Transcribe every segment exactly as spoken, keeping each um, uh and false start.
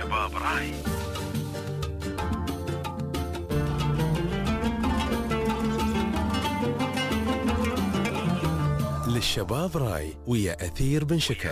للشباب راي. للشباب راي ويا أثير بن شكر.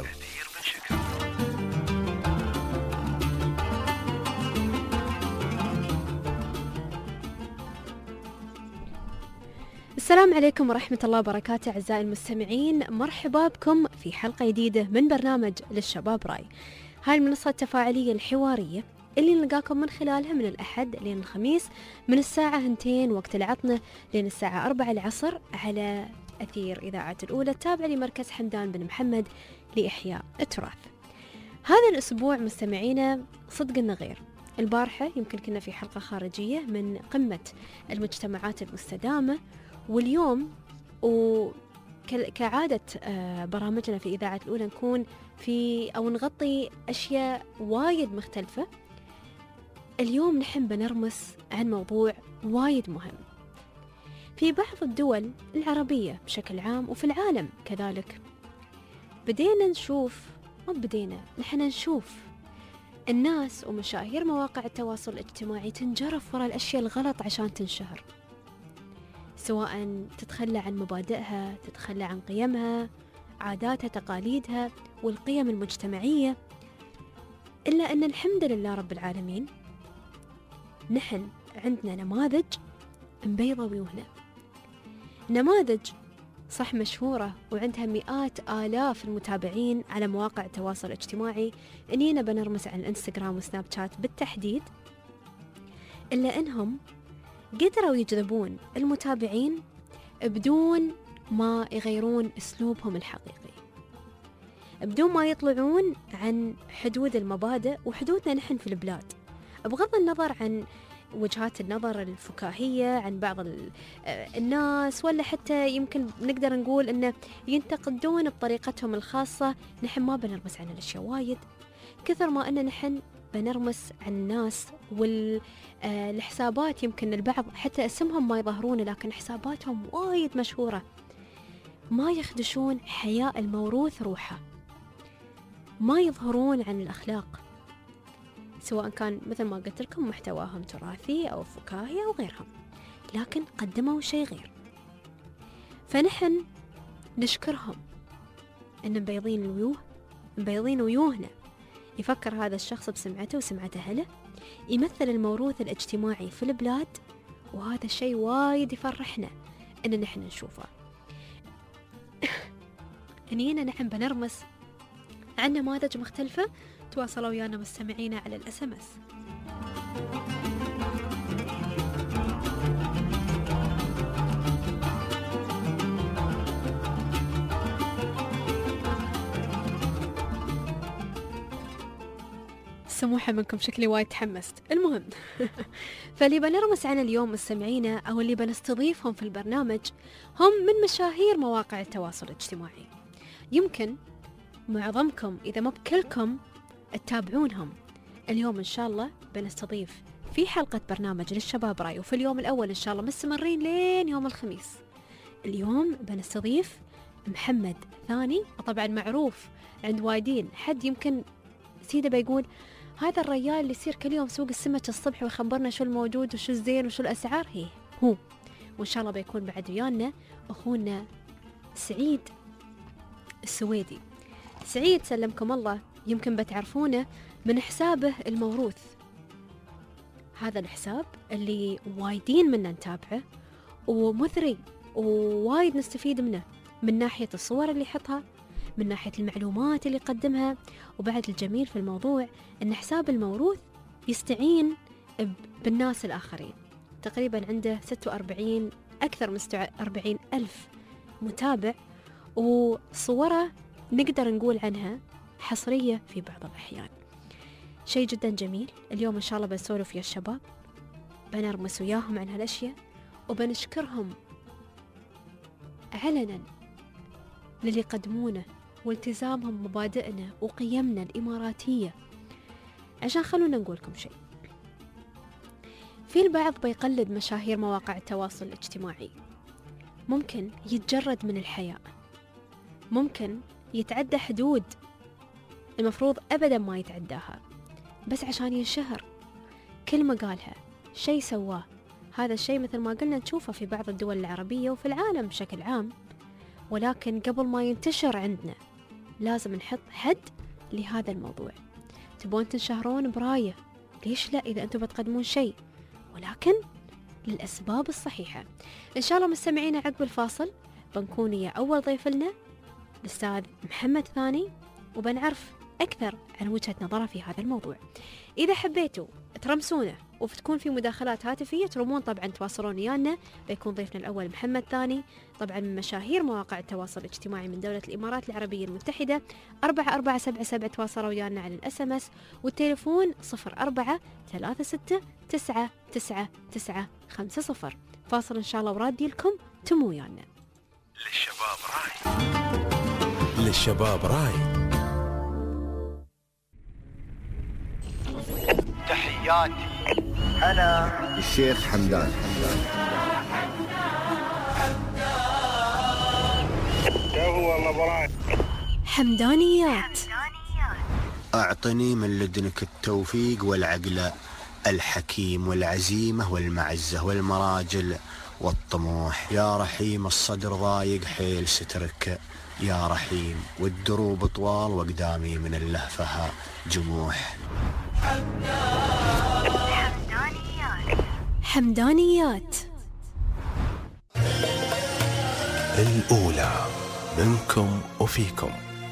السلام عليكم ورحمة الله وبركاته أعزائي المستمعين، مرحبا بكم في حلقة جديدة من برنامج للشباب راي. هاي المنصة التفاعلية الحوارية اللي نلقاكم من خلالها من الأحد لين الخميس من الساعة اثنتين وقت العطنة لين الساعة أربعة العصر على أثير إذاعة الأولى التابعة لمركز حمدان بن محمد لإحياء التراث. هذا الأسبوع مستمعينا صدق إنه غير. البارحة يمكن كنا في حلقة خارجية من قمة المجتمعات المستدامة، واليوم وكعادة برامجنا في إذاعة الأولى نكون في أو نغطي أشياء وايد مختلفة. اليوم نحن بنرمس عن موضوع وايد مهم في بعض الدول العربية بشكل عام وفي العالم كذلك. بدينا نشوف ما بدينا نحن نشوف الناس ومشاهير مواقع التواصل الاجتماعي تنجرف وراء الأشياء الغلط عشان تنشهر، سواء تتخلى عن مبادئها، تتخلى عن قيمها، عاداتها، تقاليدها والقيم المجتمعية. إلا أن الحمد لله رب العالمين نحن عندنا نماذج مبيضة ويوهنا، نماذج صح مشهورة وعندها مئات آلاف المتابعين على مواقع التواصل الاجتماعي، إنينا بنرمس عن الانستغرام وسناب شات بالتحديد. إلا أنهم قدروا يجذبون المتابعين بدون ما يغيرون أسلوبهم الحقيقي، بدون ما يطلعون عن حدود المبادئ وحدودنا نحن في البلاد، بغض النظر عن وجهات النظر الفكاهية عن بعض الناس، ولا حتى يمكن نقدر نقول أنه ينتقدون بطريقتهم الخاصة. نحن ما بنرمس عن الأشياء وايد كثر ما أن نحن بنرمس عن الناس والحسابات. يمكن البعض حتى اسمهم ما يظهرون، لكن حساباتهم وايد مشهورة، ما يخدشون حياء الموروث روحه، ما يظهرون عن الأخلاق، سواء كان مثل ما قلت لكم محتواهم تراثي أو فكاهي أو غيرهم، لكن قدموا شيء غير. فنحن نشكرهم أن مبيضين الويوه، مبيضين ويوهنا. يفكر هذا الشخص بسمعته وسمعة أهله، يمثل الموروث الاجتماعي في البلاد، وهذا الشيء وايد يفرحنا أن نحن نشوفه. هنينا نحن بنرمس عن نماذج مختلفة. تواصلوا ويانا مستمعينا على الاس ام اس. سموحة منكم، شكلي وايد تحمست. المهم فاللي بنرمس عنه اليوم مستمعينا أو اللي بنستضيفهم في البرنامج هم من مشاهير مواقع التواصل الاجتماعي. يمكن معظمكم إذا ما بكلكم تتابعونهم. اليوم إن شاء الله بنستضيف في حلقة برنامج للشباب راي، وفي اليوم الأول إن شاء الله مستمرين لين يوم الخميس. اليوم بنستضيف محمد ثاني، طبعا معروف عند وايدين. حد يمكن سيدة بيقول هذا الرجال اللي يصير كل يوم سوق السمك الصبح ويخبرنا شو الموجود وشو الزين وشو الأسعار، هي هو. وإن شاء الله بيكون بعد ويانا أخونا سعيد السويدي. سعيد سلمكم الله، يمكن بتعرفونه من حسابه الموروث. هذا الحساب اللي وايدين منا نتابعه ومثري ووايد نستفيد منه، من ناحية الصور اللي يحطها، من ناحية المعلومات اللي يقدمها. وبعد الجميل في الموضوع أن حساب الموروث يستعين بالناس الآخرين. تقريبا عنده ستة وأربعين أكثر من ستة وأربعين ألف متابع، وصوره نقدر نقول عنها حصرية في بعض الأحيان. شيء جدا جميل. اليوم إن شاء الله بنسولف يا الشباب، بنرمس وياهم عن هالأشياء وبنشكرهم علنا للي قدمونه والتزامهم مبادئنا وقيمنا الإماراتية. عشان خلونا نقولكم شيء، في البعض بيقلد مشاهير مواقع التواصل الاجتماعي، ممكن يتجرد من الحياء، ممكن يتعدى حدود المفروض أبدا ما يتعداها. بس عشان ينشهر. كلمة قالها، شيء سواه. هذا الشيء مثل ما قلنا نشوفه في بعض الدول العربية وفي العالم بشكل عام، ولكن قبل ما ينتشر عندنا لازم نحط حد لهذا الموضوع. تبون تنشهرون براية، ليش لا إذا أنتم بتقدمون شيء، ولكن للأسباب الصحيحة. إن شاء الله مستمعينا عقب الفاصل بنكون يا أول ضيف لنا الأستاذ محمد ثاني، وبنعرف أكثر عن وجهة نظره في هذا الموضوع. إذا حبيتوا ترمسونه وتكون في مداخلات هاتفية ترمون طبعا تواصلون ويانا، بيكون ضيفنا الأول محمد ثاني، طبعا من مشاهير مواقع التواصل الاجتماعي من دولة الإمارات العربية المتحدة. أربعة أربعة سبعة سبعة تواصلوا ويانا على الأس ام اس، والتليفون صفر أربعة ثلاثة ستة تسعة تسعة تسعة خمسة صفر. فاصل إن شاء الله ورادي لكم تمو ويانا. للشباب راي، للشباب راي. تحياتي أنا الشيخ حمدان. حمدانيات. أعطني من لدنك التوفيق والعقل الحكيم والعزيمة والمعزة والمراجل والطموح. يا رحيم الصدر ضايق حيل سترك يا رحيم، والدروب طوال وقدامي من اللهفها جموح. حمدانيات. حمدانيات الأولى منكم وفيكم.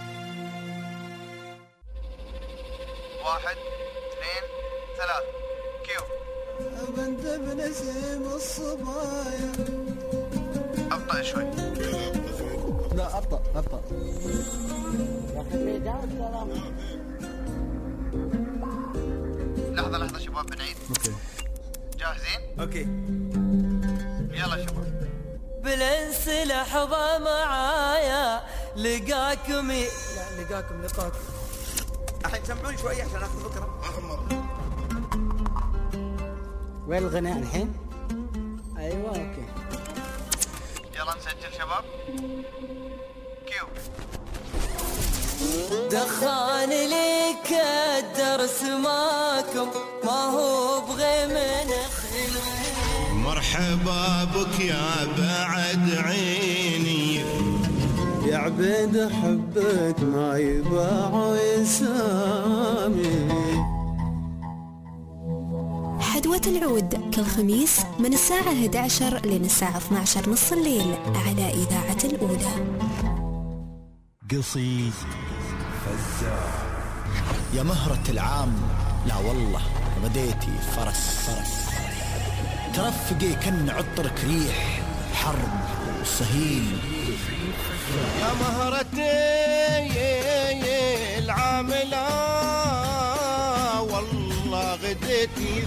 واحد اثنين ثلاث كيو. بنت بنسيم الصبايا. أبطأ شوي. لا أبطأ أبطأ. لحظة لحظة شباب بنعيد. أوكي. جاهزين؟ أوكي. يلا شباب. بالانس لحظة معايا لقاكم ي... لا لقاكم لقاكم. الحين سمعوني شوي عشان أخذ فكرة. آخر مرة. وين الغناء الحين؟ أيوة أوكي. يلا نسجل شباب. كيو. دخان ليك الدرس ماكم ما هو بغي من خلوه. مرحبا بك يا بعد عيني يا عبيد حبك ما يباع يسامي. حدوة العود كل خميس من الساعة إحدى عشر لين الساعة اثني عشر نص الليل على إذاعة الأولى. قصيد فزاع. يا مهرة العام لا والله بديتي فرس فرس ترفقي كن عطرك ريح حرب وصهيل. يا مهرتي العاملة والله غديتي.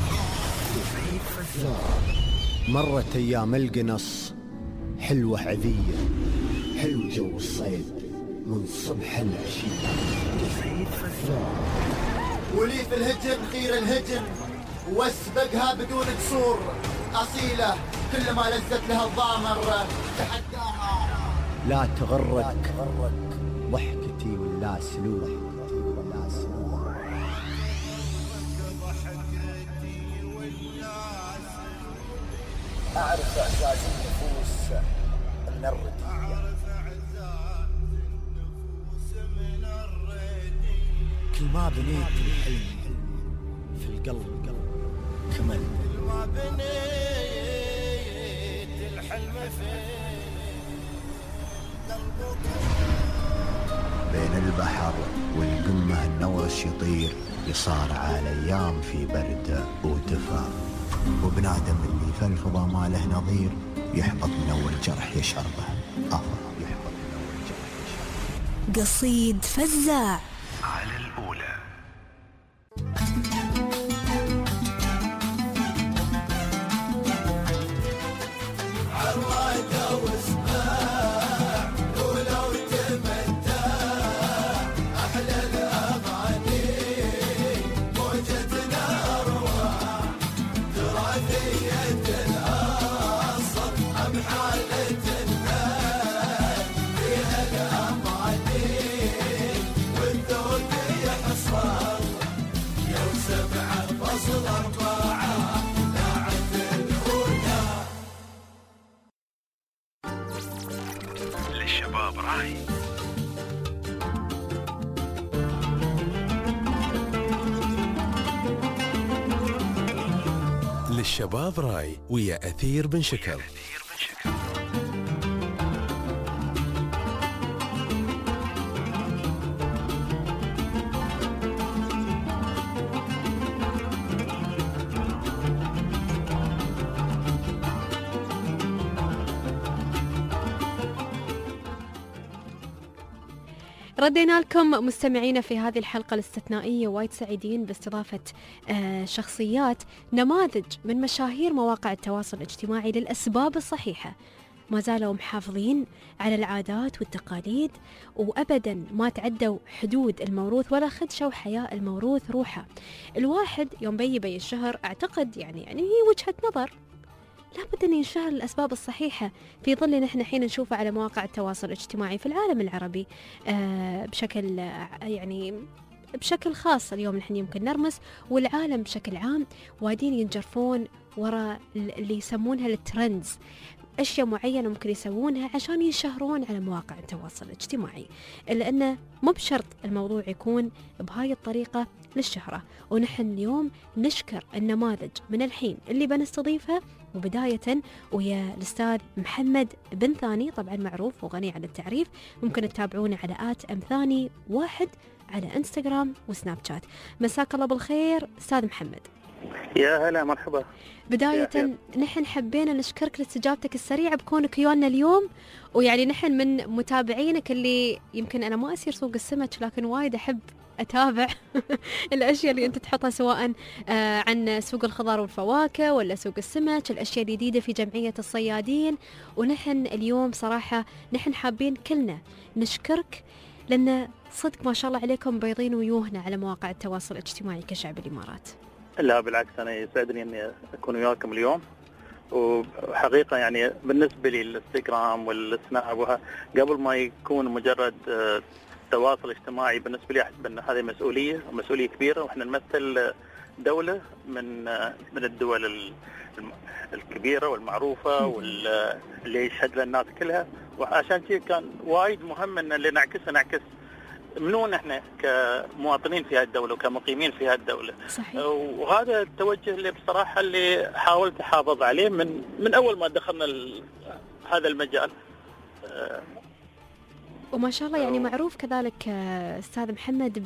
مرت أيام القنص حلوة عذية، حلو جو الصيد من صبح العشية. ولي في الهجن خير الهجن واسبقها بدون قصور. أصيلة كل ما لزت لها الضامر تحداها. لا تغرك ضحكتي ولا سلوح. أعرف إعزاز النفوس من الردية. كل ما بنيت الحلم في القلب كمل. كل ما بنيت الحلم في بين البحر والقمة النورش يطير، يصارع الأيام في برد ودفا. وبنادم اللي في الفضا ما له نظير، يحبط من أول جرح يشربه. آه يحبط من أول جرح يشربه. قصيد فزاع على الأولى. فيها الأماني والذوق يحصل. للشباب راي ويا أثير بن شكر. ردينا لكم مستمعينا في هذه الحلقة الاستثنائية، وايد سعيدين باستضافة آه شخصيات نماذج من مشاهير مواقع التواصل الاجتماعي للأسباب الصحيحة، ما زالوا محافظين على العادات والتقاليد وأبدا ما تعدوا حدود الموروث ولا خدشوا حياء الموروث روحه. الواحد يوم بي بي الشهر أعتقد يعني يعني هي وجهة نظر لابد أن ينشهر الأسباب الصحيحة في ظل نحن حين نشوفه على مواقع التواصل الاجتماعي في العالم العربي آه بشكل آه يعني بشكل خاص. اليوم نحن يمكن نرمس والعالم بشكل عام وادين ينجرفون وراء اللي يسمونها الترندز، أشياء معينة ممكن يسوونها عشان ينشهرون على مواقع التواصل الاجتماعي، إلا أنه مو بشرط الموضوع يكون بهاي الطريقة للشهرة. ونحن اليوم نشكر النماذج من الحين اللي بنستضيفها، وبداية ويا الأستاذ محمد بن ثاني، طبعا معروف وغني عن التعريف، ممكن تتابعونه على آت أم ثاني واحد على انستغرام وسناب شات. مساك الله بالخير أستاذ محمد. يا هلا مرحبا. بداية نحن حبينا نشكرك لاستجابتك السريعة بكونك ويانا اليوم، ويعني نحن من متابعينك اللي يمكن أنا ما أسير سوق السمك لكن وايد أحب أتابع الأشياء اللي أنت تحطها، سواء عن سوق الخضار والفواكه ولا سوق السمك، الأشياء الجديدة في جمعية الصيادين. ونحن اليوم صراحة نحن حابين كلنا نشكرك، لأن صدق ما شاء الله عليكم بيضين ويوهنا على مواقع التواصل الاجتماعي كشعب الإمارات. لا بالعكس، أنا يسعدني أني أكون وياكم اليوم. وحقيقة يعني بالنسبة لي الانستغرام والسناب قبل ما يكون مجرد تواصل اجتماعي، بالنسبة لي أحسب أن هذه مسؤولية ومسؤولية كبيرة، وإحنا نمثل دولة من من الدول الكبيرة والمعروفة واللي يشهد لها الناس كلها. وعشان كذا كان وايد مهم أن اللي نعكسه نعكس منون احنا كمواطنين في هذه الدولة وكمقيمين في هذه الدولة. صحيح. وهذا التوجه اللي بصراحة اللي حاولت أحافظ عليه من من أول ما دخلنا هذا المجال. وما شاء الله يعني معروف كذلك أستاذ محمد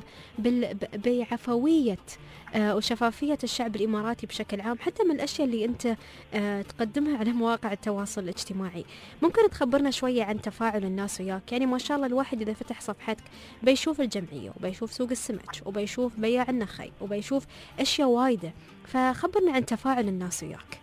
بعفوية وشفافية الشعب الإماراتي بشكل عام، حتى من الأشياء اللي أنت تقدمها على مواقع التواصل الاجتماعي. ممكن تخبرنا شوية عن تفاعل الناس وياك؟ يعني ما شاء الله الواحد إذا فتح صفحتك بيشوف الجمعية وبيشوف سوق السمك وبيشوف بياع النخي وبيشوف أشياء وايدة، فخبرنا عن تفاعل الناس وياك.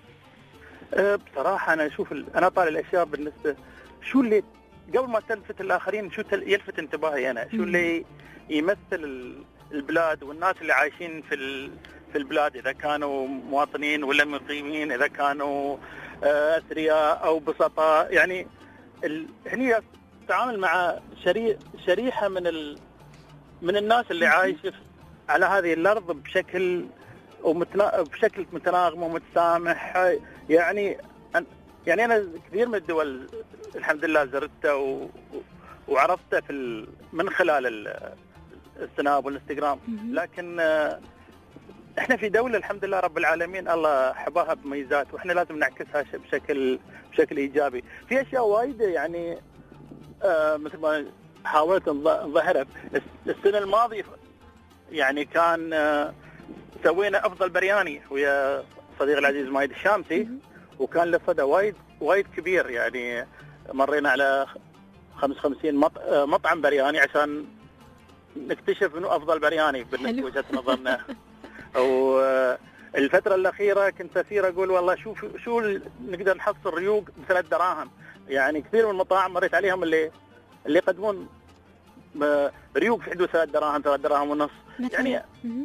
بصراحة أنا أشوف أنا طالع الأشياء بالنسبة شو اللي قبل ما تلفت الآخرين شو يلفت انتباهي أنا، شو اللي يمثل البلاد والناس اللي عايشين في في البلاد، إذا كانوا مواطنين ولا مقيمين، إذا كانوا أثرياء أو بسطاء. يعني هني تتعامل مع شري شريحة من ال من الناس اللي عايشة على هذه الأرض بشكل ومتنا بشكل متناغم ومتسامح. يعني يعني أنا كثير من الدول الحمد لله زرتها و... وعرفتها في ال... من خلال السناب والانستغرام، لكن احنا في دولة الحمد لله رب العالمين الله حباها بميزات، واحنا لازم نعكسها بشكل بشكل ايجابي. في اشياء وايده يعني آه مثل ما حاولت نظهرها السنة الماضية، يعني كان آه سوينا افضل برياني ويا صديق العزيز مايد الشامسي، وكان له صدى وايد وايد كبير. يعني مرينا على خمسة وخمسين مطعم برياني عشان نكتشف انه افضل برياني بالنسبه لوجهه نظرنا. والفتره الاخيره كنت اسير اقول والله شوف شو نقدر نحصل ريوق بثلاث دراهم. يعني كثير من المطاعم مريت عليهم اللي اللي يقدمون ريوق في حدود ثلاث دراهم ثلاث دراهم ونص. يعني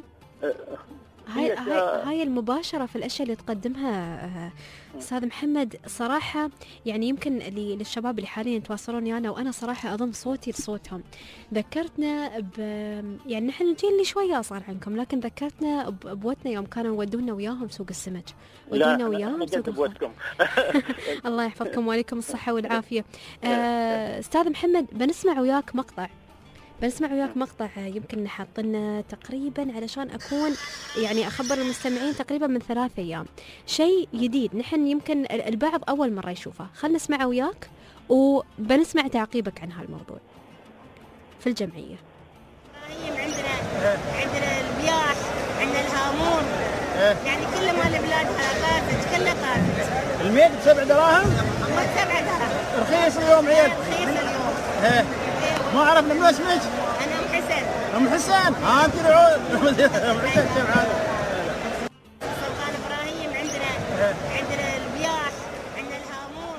هاي هاي هاي المباشرة في الأشياء اللي تقدمها أستاذ محمد صراحة، يعني يمكن اللي للشباب اللي حاليا يتواصلون ويانا، وأنا صراحة أضم صوتي لصوتهم. ذكرتنا ب يعني نحن الجيل اللي شوية أصغر عنكم، لكن ذكرتنا بوتنا يوم كانوا يودونا وياهم سوق السمك، ودينا وياهم سوق الخضار. الله يحفظكم وعليكم الصحة والعافية. أستاذ محمد بنسمع وياك مقطع بنسمع وياك مقطع يمكن حاطلنا تقريبا علشان أكون يعني أخبر المستمعين تقريبا من ثلاث أيام، شيء جديد نحن يمكن البعض أول مرة يشوفه. خلنا نسمعه وياك وبنسمع تعقيبك عن هالموضوع في الجمعية. عندنا عندنا البياح، عندنا الهامور، يعني كل ما البلاد قافت كله قافت. الميت بسبع دراهم؟ ما سبع دراهم. رخيص اليوم عيال. رخيص اليوم. ايه. ما عرفنا من اسمك؟ أنا أم حسن. أم حسن؟ ها أنت العود. أم حسن كيف حالك؟ سلطان إبراهيم عندنا عندنا البياح، عندنا الهامور.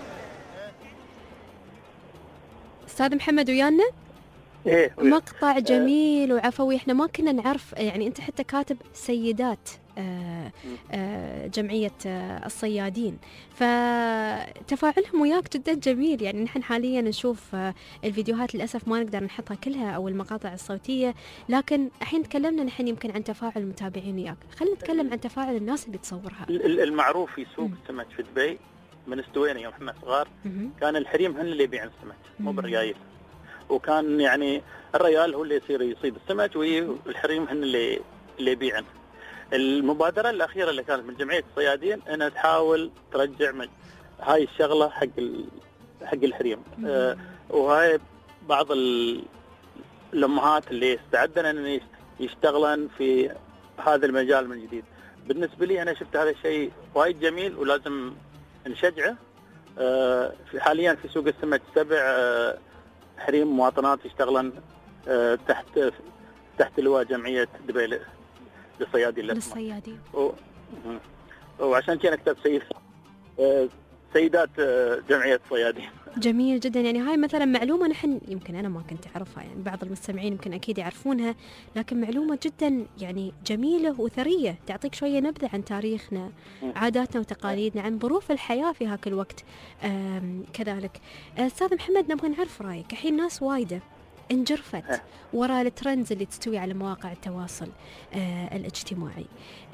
أستاذ محمد ويانا؟ إيه مقطع جميل وعفوي. احنا ما كنا نعرف يعني انت حتى كاتب سيدات آآ آآ جمعية آآ الصيادين، فتفاعلهم وياك جدا جميل. يعني نحن حاليا نشوف الفيديوهات للأسف ما نقدر نحطها كلها أو المقاطع الصوتية، لكن الحين تكلمنا نحن يمكن عن تفاعل المتابعين وياك. خلينا نتكلم عن تفاعل الناس اللي تصورها. المعروف في سوق السمك في دبي من استوينا يوم احنا صغار كان الحريم هن اللي يبيعن السمك مو بالريايل، وكان يعني الريال هو اللي يصير يصيد السمك والحريم هن اللي اللي يبيعن. المبادرة الأخيرة اللي كانت من جمعية الصيادين أنها تحاول ترجع من هاي الشغلة حق حق الحريم. آه وهاي بعض الأمهات اللي استعدن أن يشتغلن في هذا المجال من جديد. بالنسبة لي أنا شفت هذا الشيء وايد جميل ولازم نشجعه. آه في حاليا في سوق السمك سبع آه حريم مواطنات يشتغلن آه تحت تحت لواء جمعية دبي للصيادين للصيادين و... وعشان كذا كتبت سيد سيدات جمعية الصيادين. جميل جدا. يعني هاي مثلا معلومة نحن يمكن أنا ما كنت أعرفها، يعني بعض المستمعين يمكن أكيد يعرفونها، لكن معلومة جدا يعني جميلة وثرية تعطيك شوية نبذة عن تاريخنا، عاداتنا وتقاليدنا، عن ظروف الحياة في هاك الوقت. كذلك أستاذ محمد نبغى نعرف رأيك. الحين ناس وايدة انجرفت وراء الترندز اللي تستوي على مواقع التواصل آه الاجتماعي،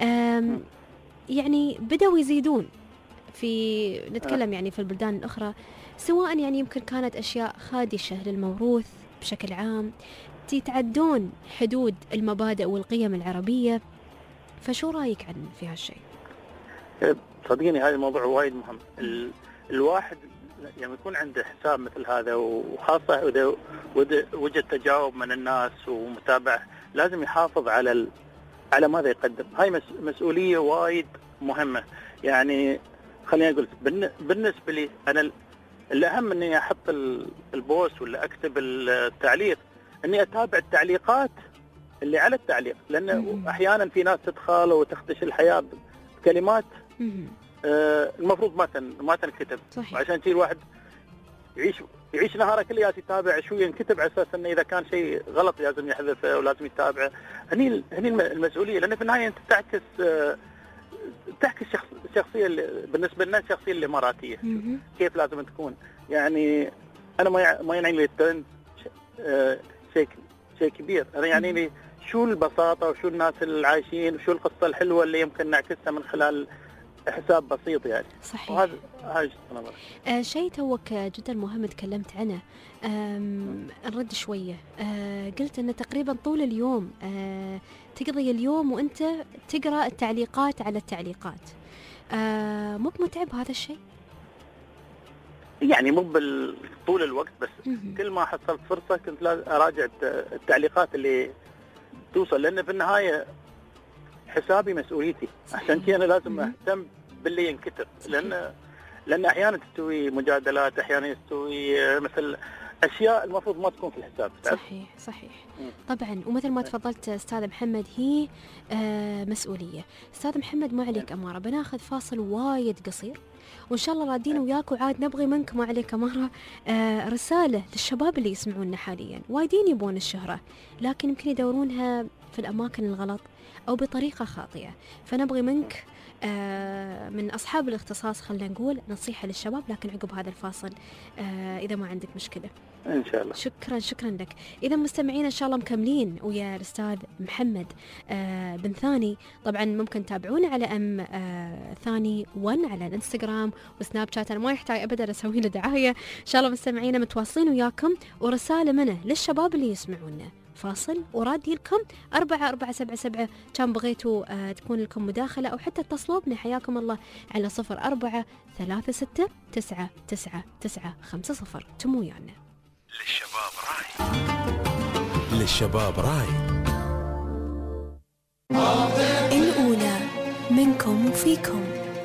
يعني بدأوا يزيدون في نتكلم يعني في البلدان الأخرى، سواء يعني يمكن كانت أشياء خادشة للموروث بشكل عام، يتعدون حدود المبادئ والقيم العربية. فشو رأيك عن في هالشيء؟ صدقيني هذا الموضوع وايد مهم. ال... الواحد يعني يكون عنده حساب مثل هذا، وخاصة إذا وجد تجاوب من الناس ومتابعة، لازم يحافظ على ال... على ماذا يقدم. هاي مس... مسؤولية وايد مهمة. يعني خليني أقول بالنسبة لي أنا الأهم إني أحط البوست ولا أكتب التعليق، إني أتابع التعليقات اللي على التعليق، لأن أحيانا في ناس تدخل وتخدش الحياة بكلمات آه المفروض ما تن ما تنكتب. وعشان كذا الواحد يعيش يعيش نهاره كله يتابع شو ينكتب، على اساس انه اذا كان شيء غلط لازم يحذفه ولازم يتابعه. هني هني المسؤوليه، لان في النهايه انت تعكس آه تعكس شخص الشخصيه اللي بالنسبه لنا الشخصيه الاماراتيه كيف لازم تكون. يعني انا ما ما يعني لي الترند آه شيء شيء كبير، انا يعني لي شو البساطه وشو الناس اللي عايشين وشو القصه الحلوه اللي يمكن نعكسها من خلال حساب بسيط. يعني صحيح. وهذا هذا آه شيء توك جدا مهم تكلمت عنه. نرد شويه. آه قلت ان تقريبا طول اليوم آه تقضي اليوم وانت تقرا التعليقات على التعليقات. آه مو بمتعب هذا الشيء؟ يعني مو طول الوقت، بس م- كل ما حصلت فرصه كنت لازم اراجع التعليقات اللي توصل، لان في النهايه حسابي مسؤوليتي. عشان كذا انا لازم اهتم باللي ينكتب، لان لان احيانا تستوي مجادلات، احيانا يستوي مثل اشياء المفروض ما تكون في الحساب. صحيح صحيح. طبعا ومثل ما تفضلت استاذ محمد هي آه مسؤوليه. استاذ محمد ما عليك اماره، بناخذ فاصل وايد قصير وان شاء الله رادين وياك، وعاد نبغي منك ما عليك اماره آه رساله للشباب اللي يسمعونا حاليا. وايدين يبون الشهره لكن يمكن يدورونها في الأماكن الغلط أو بطريقة خاطئة. فنبغي منك آه من أصحاب الاختصاص خلنا نقول نصيحة للشباب، لكن عقب هذا الفاصل آه إذا ما عندك مشكلة إن شاء الله. شكرا شكرا لك. إذا مستمعين إن شاء الله مكملين ويا الأستاذ محمد آه بن ثاني. طبعا ممكن تتابعونا على أم آه ثاني ون على الانستغرام وسناب شات، أنا ما يحتاج أبدا أسوي له دعاية. إن شاء الله مستمعين متواصلين وياكم، ورسالة منه للشباب اللي يسمعونا. فاصل ورادي لكم أربعة أربعة سبعة سبعة كان بغيتوا آه تكون لكم مداخلة أو حتى اتصلوا بنا حياكم الله على صفر أربعة ثلاثة ستة تسعة تسعة تسعة خمسة صفر. تمو ويانا. للشباب راي للشباب راي الأولى منكم وفيكم.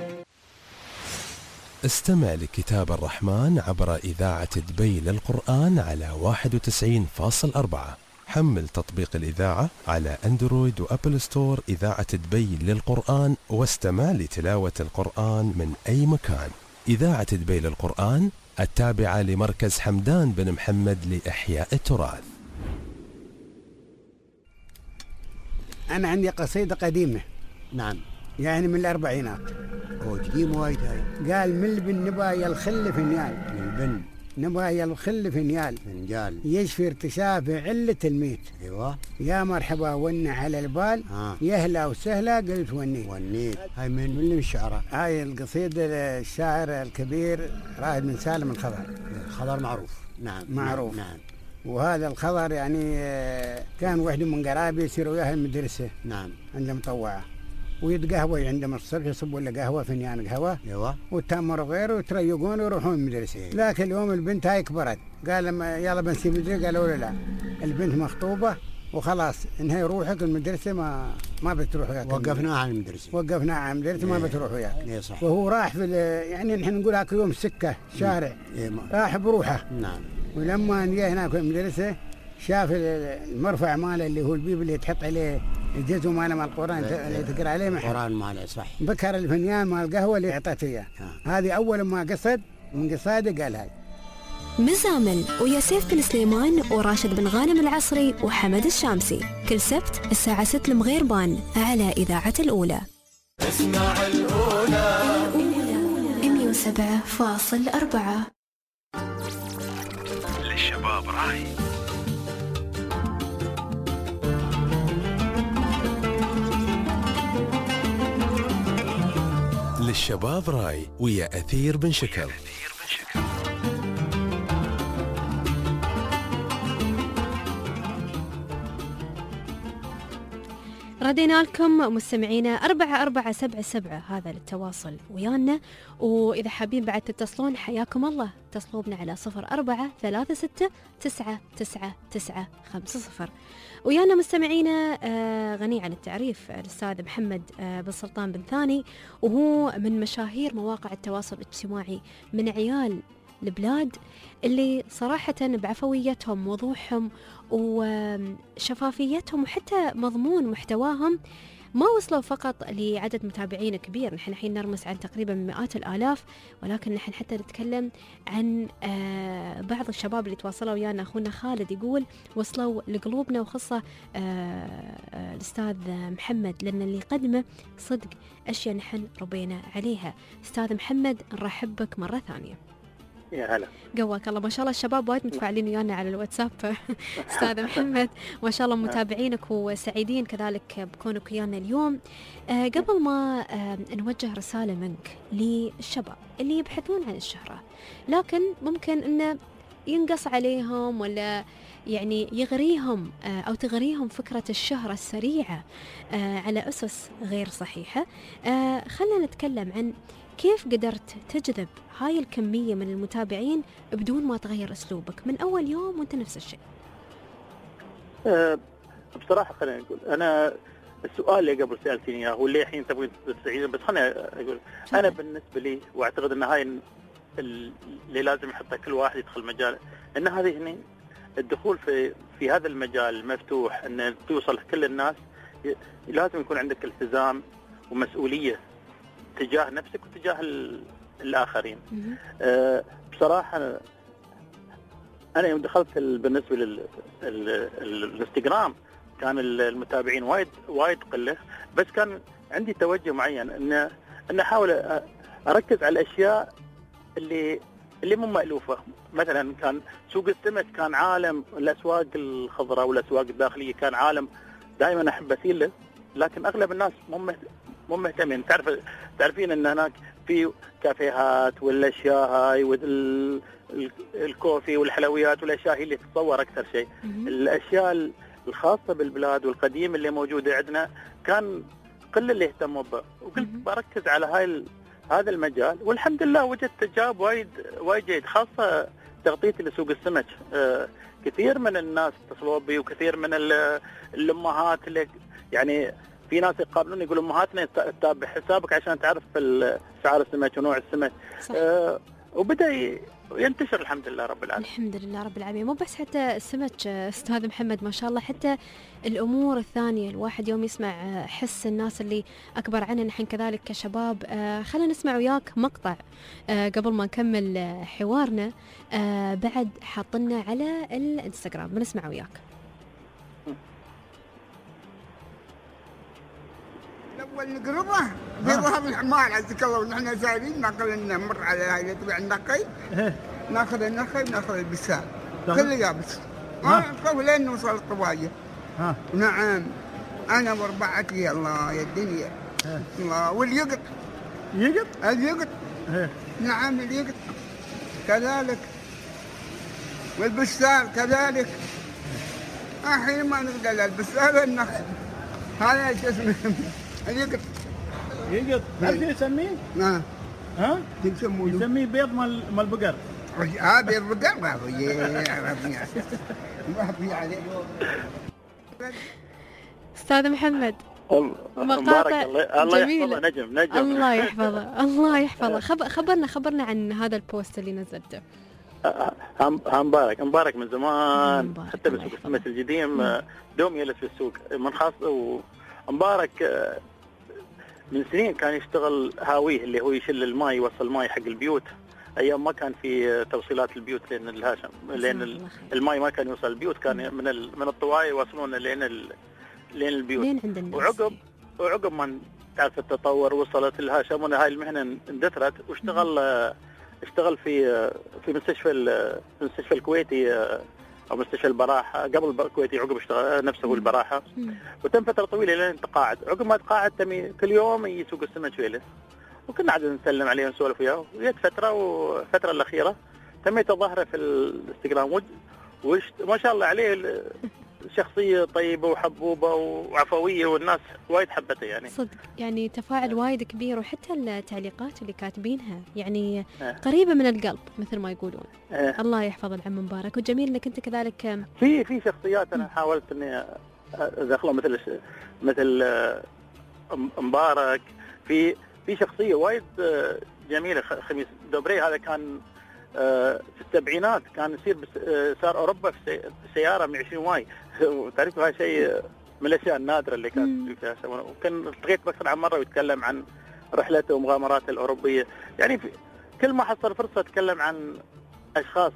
استمع لكتاب الرحمن عبر إذاعة دبي للقرآن على واحد وتسعين فاصل أربعة. حمل تطبيق الإذاعة على أندرويد وأبل ستور إذاعة دبي للقرآن واستمع لتلاوة القرآن من أي مكان. إذاعة دبي للقرآن التابعة لمركز حمدان بن محمد لإحياء التراث. أنا عندي قصيدة قديمة. نعم. يعني من الأربعينات. هو قديم وايد هاي. قال من البن نبا يلخل فنيال. من البن نبا يلخل فنيال. فنجال. يشفي ارتشاف علة الميت. ايوه. يا مرحبا ون على البال. آه. يهلا وسهلا قلت ونيت. ونيت. هاي من من اللي الشعراء؟ هاي القصيدة الشاعر الكبير رائد بن سالم الخضر. خضر معروف. نعم. معروف. نعم. وهذا الخضر يعني كان وحده من قرابي يصير وياها المدرسة. نعم. عنده مطوعة ويتقهوى عندما الصبح يصبوا له قهوة فنجان قهوة. ايوه. وتمر غيره ويتريقون ويروحون المدرسة. إيه. لكن اليوم البنت هاي كبرت، قال لما يلا بنسيب المدرسة، قالوا لا البنت مخطوبة وخلاص انهي روحك المدرسة ما ما بتروح وياك. وقفناها عن المدرسة. وقفناها عن المدرسة. إيه. ما بتروح وياك. ايه صح. وهو راح في يعني نحن نقول هاك يوم سكة شارع. إيه راح بروحه. نعم. ولما جاء هناك في المدرسة شاف المرفع ماله اللي هو البيب اللي تحط عليه الجزء ماله مال القرآن اللي تقرأ عليه محل. القرآن ماله صح. بكر الفنيان مال القهوة اللي اعطته اياه. هذه أول ما قصد من قصاده قال هاي. مزامل ويا سيف بن سليمان وراشد بن غانم العصري وحمد الشامسي كل سبت الساعة ستة المغيربان على إذاعة الأولى. اسمع الأولى الأولى مية وسبعة فاصل أربعة. للشباب راي للشباب راي ويا أثير بن شكل. ردينا لكم مستمعينا أربعة أربعة سبعة سبعة هذا للتواصل ويانا، وإذا حابين بعد تتصلون حياكم الله اتصلوا بنا على صفر أربعة ثلاثة ستة تسعة تسعة تسعة خمسة صفر. ويانا مستمعينا آه غني عن التعريف الأستاذ محمد آه بن سلطان بن ثاني، وهو من مشاهير مواقع التواصل الاجتماعي، من عيال البلاد اللي صراحة بعفويتهم وضوحهم وشفافيتهم وحتى مضمون محتواهم ما وصلوا فقط لعدد متابعين كبير. نحن الحين نرمس عن تقريبا مئات الآلاف، ولكن نحن حتى نتكلم عن آه بعض الشباب اللي تواصلوا ويانا. أخونا خالد يقول وصلوا لقلوبنا، وخاصة آه آه الأستاذ محمد، لأن اللي قدمه صدق أشياء نحن ربينا عليها. أستاذ محمد نرحب بك مرة ثانية. يا هلا. قواك الله، ما شاء الله الشباب وايد متفاعلين ويانا على الواتساب. استاذ محمد ما شاء الله متابعينك وسعيدين كذلك بكونك ويانا اليوم. آه قبل ما آه نوجه رسالة منك للشباب اللي يبحثون عن الشهرة، لكن ممكن انه ينقص عليهم ولا يعني يغريهم آه أو تغريهم فكرة الشهرة السريعة آه على أسس غير صحيحة. آه خلنا نتكلم عن كيف قدرت تجذب هاي الكمية من المتابعين بدون ما تغير أسلوبك من أول يوم وأنت نفس الشيء. أه بصراحة خلينا نقول أنا السؤال اللي قبل سألتني إياه واللي الحين تبغين تستعيدين، بس خلينا أقول أنا بالنسبة لي وأعتقد أن هاي اللي لازم يحطها كل واحد يدخل مجال، أن هذه هنا الدخول في في هذا المجال مفتوح أن توصل كل الناس، لازم يكون عندك التزام ومسؤولية تجاه نفسك وتجاه الآخرين. أه بصراحة أنا يوم دخلت بالنسبة للإنستغرام كان المتابعين وايد وايد قله، بس كان عندي توجه معين ان ان احاول اركز على الاشياء اللي اللي مو مألوفه. مثلا كان سوق السمك كان عالم، الاسواق الخضراء والاسواق الداخليه كان عالم دائما احب اسير له، لكن اغلب الناس مو مو مهتمين. تعرف تعرفين ان هناك في كافيهات والاشياء هاي والكوفي والحلويات والاشياء هي اللي تتصور اكثر شيء. الاشياء الخاصه بالبلاد والقديم اللي موجوده عندنا كان قل اللي يهتموا به، وقلت بركز على هاي هذا المجال، والحمد لله وجدت تجارب وايد وايد جيد، خاصه تغطيتي لسوق السمك. آه كثير من الناس اتصلوا بي، وكثير من الامهات اللي يعني في ناس يقابلوني يقولوا امهاتنا تتابع حسابك عشان تعرف سعر السمك ونوع السمك. آه وبدا ينتشر الحمد لله رب العالمين. الحمد لله رب العالمين. مو بس حتى السمك استاذ محمد، ما شاء الله حتى الامور الثانيه. الواحد يوم يسمع حس الناس اللي اكبر عننا نحن كذلك كشباب. آه خلينا نسمع وياك مقطع آه قبل ما نكمل حوارنا. آه بعد حاطلنا على الانستغرام، بنسمع وياك. الاول نقربه بيروح بالحمار عزك الله، ونحن سايرين ناكل نمر على هاي تبع النقي، ناخذ النقي وناخذ البسال كله يابس. ها لين نوصل الطوايه. ها نعم انا واربعتي الله يا الدنيا. الله واليقط يقط اليقط نعم اليقط كذلك، والبسال كذلك. الحين ما نلقى الا البسال والنخل. هذا شو اسمه اليقط. يقط تعرف شو يسميه؟ نعم. ها؟ يسموه يسميه بيض مال مال البقر. اه بيض البقر ما هو ما في عليه. استاذ محمد مقاطع الله يحفظه. نجم نجم الله يحفظه الله يحفظه. خبر خبرنا خبرنا عن هذا البوست اللي نزلته. مبارك مبارك من زمان، حتى بسوق السمك القديم دوم يلف في السوق من خاص. ومبارك من سنين كان يشتغل هاويه اللي هو يشيل الماء، يوصل الماء حق البيوت، ايام ما كان في توصيلات البيوت لين الهاشم، لين الماء ما كان يوصل البيوت، كان من من الطوايه يوصلون لين لين البيوت. لين عند الناس. وعقب وعقب ما تعرف التطور وصلت الهاشم، وهاي المهنه اندثرت، واشتغل اشتغل في في مستشفى في المستشفى الكويتي او مستشفى البراحه. قبل الكويتي عقب اشتغل نفسه البراحه، وتم فتره طويله لين تقاعد. عقب ما تقاعد تمي كل يوم يسوق السمك ويله، وكنا عاد نسلم عليه ونسولف وياه. وجت فتره والفتره الاخيره تميت ظهره في الانستغرام، وما شاء الله عليه شخصيه طيبه وحبوبه وعفويه، والناس وايد حبته يعني. صدق يعني تفاعل وايد كبير، وحتى التعليقات اللي كاتبينها يعني اه. قريبه من القلب مثل ما يقولون. اه. الله يحفظ العم مبارك. وجميل انك انت كذلك في في شخصيات انا حاولت اني ادخلها، مثل مثل مبارك. في في شخصيه وايد جميله، خميس دوبري. هذا كان في السبعينات، كان يصير صار اوروبا في سياره من عشرين ماي، وتعرف هذا شيء من الاشياء النادره اللي كانت فيها. وكان التقيت اكثر عن مره ويتكلم عن رحلته ومغامراته الاوروبيه. يعني في كل ما حصل فرصه اتكلم عن اشخاص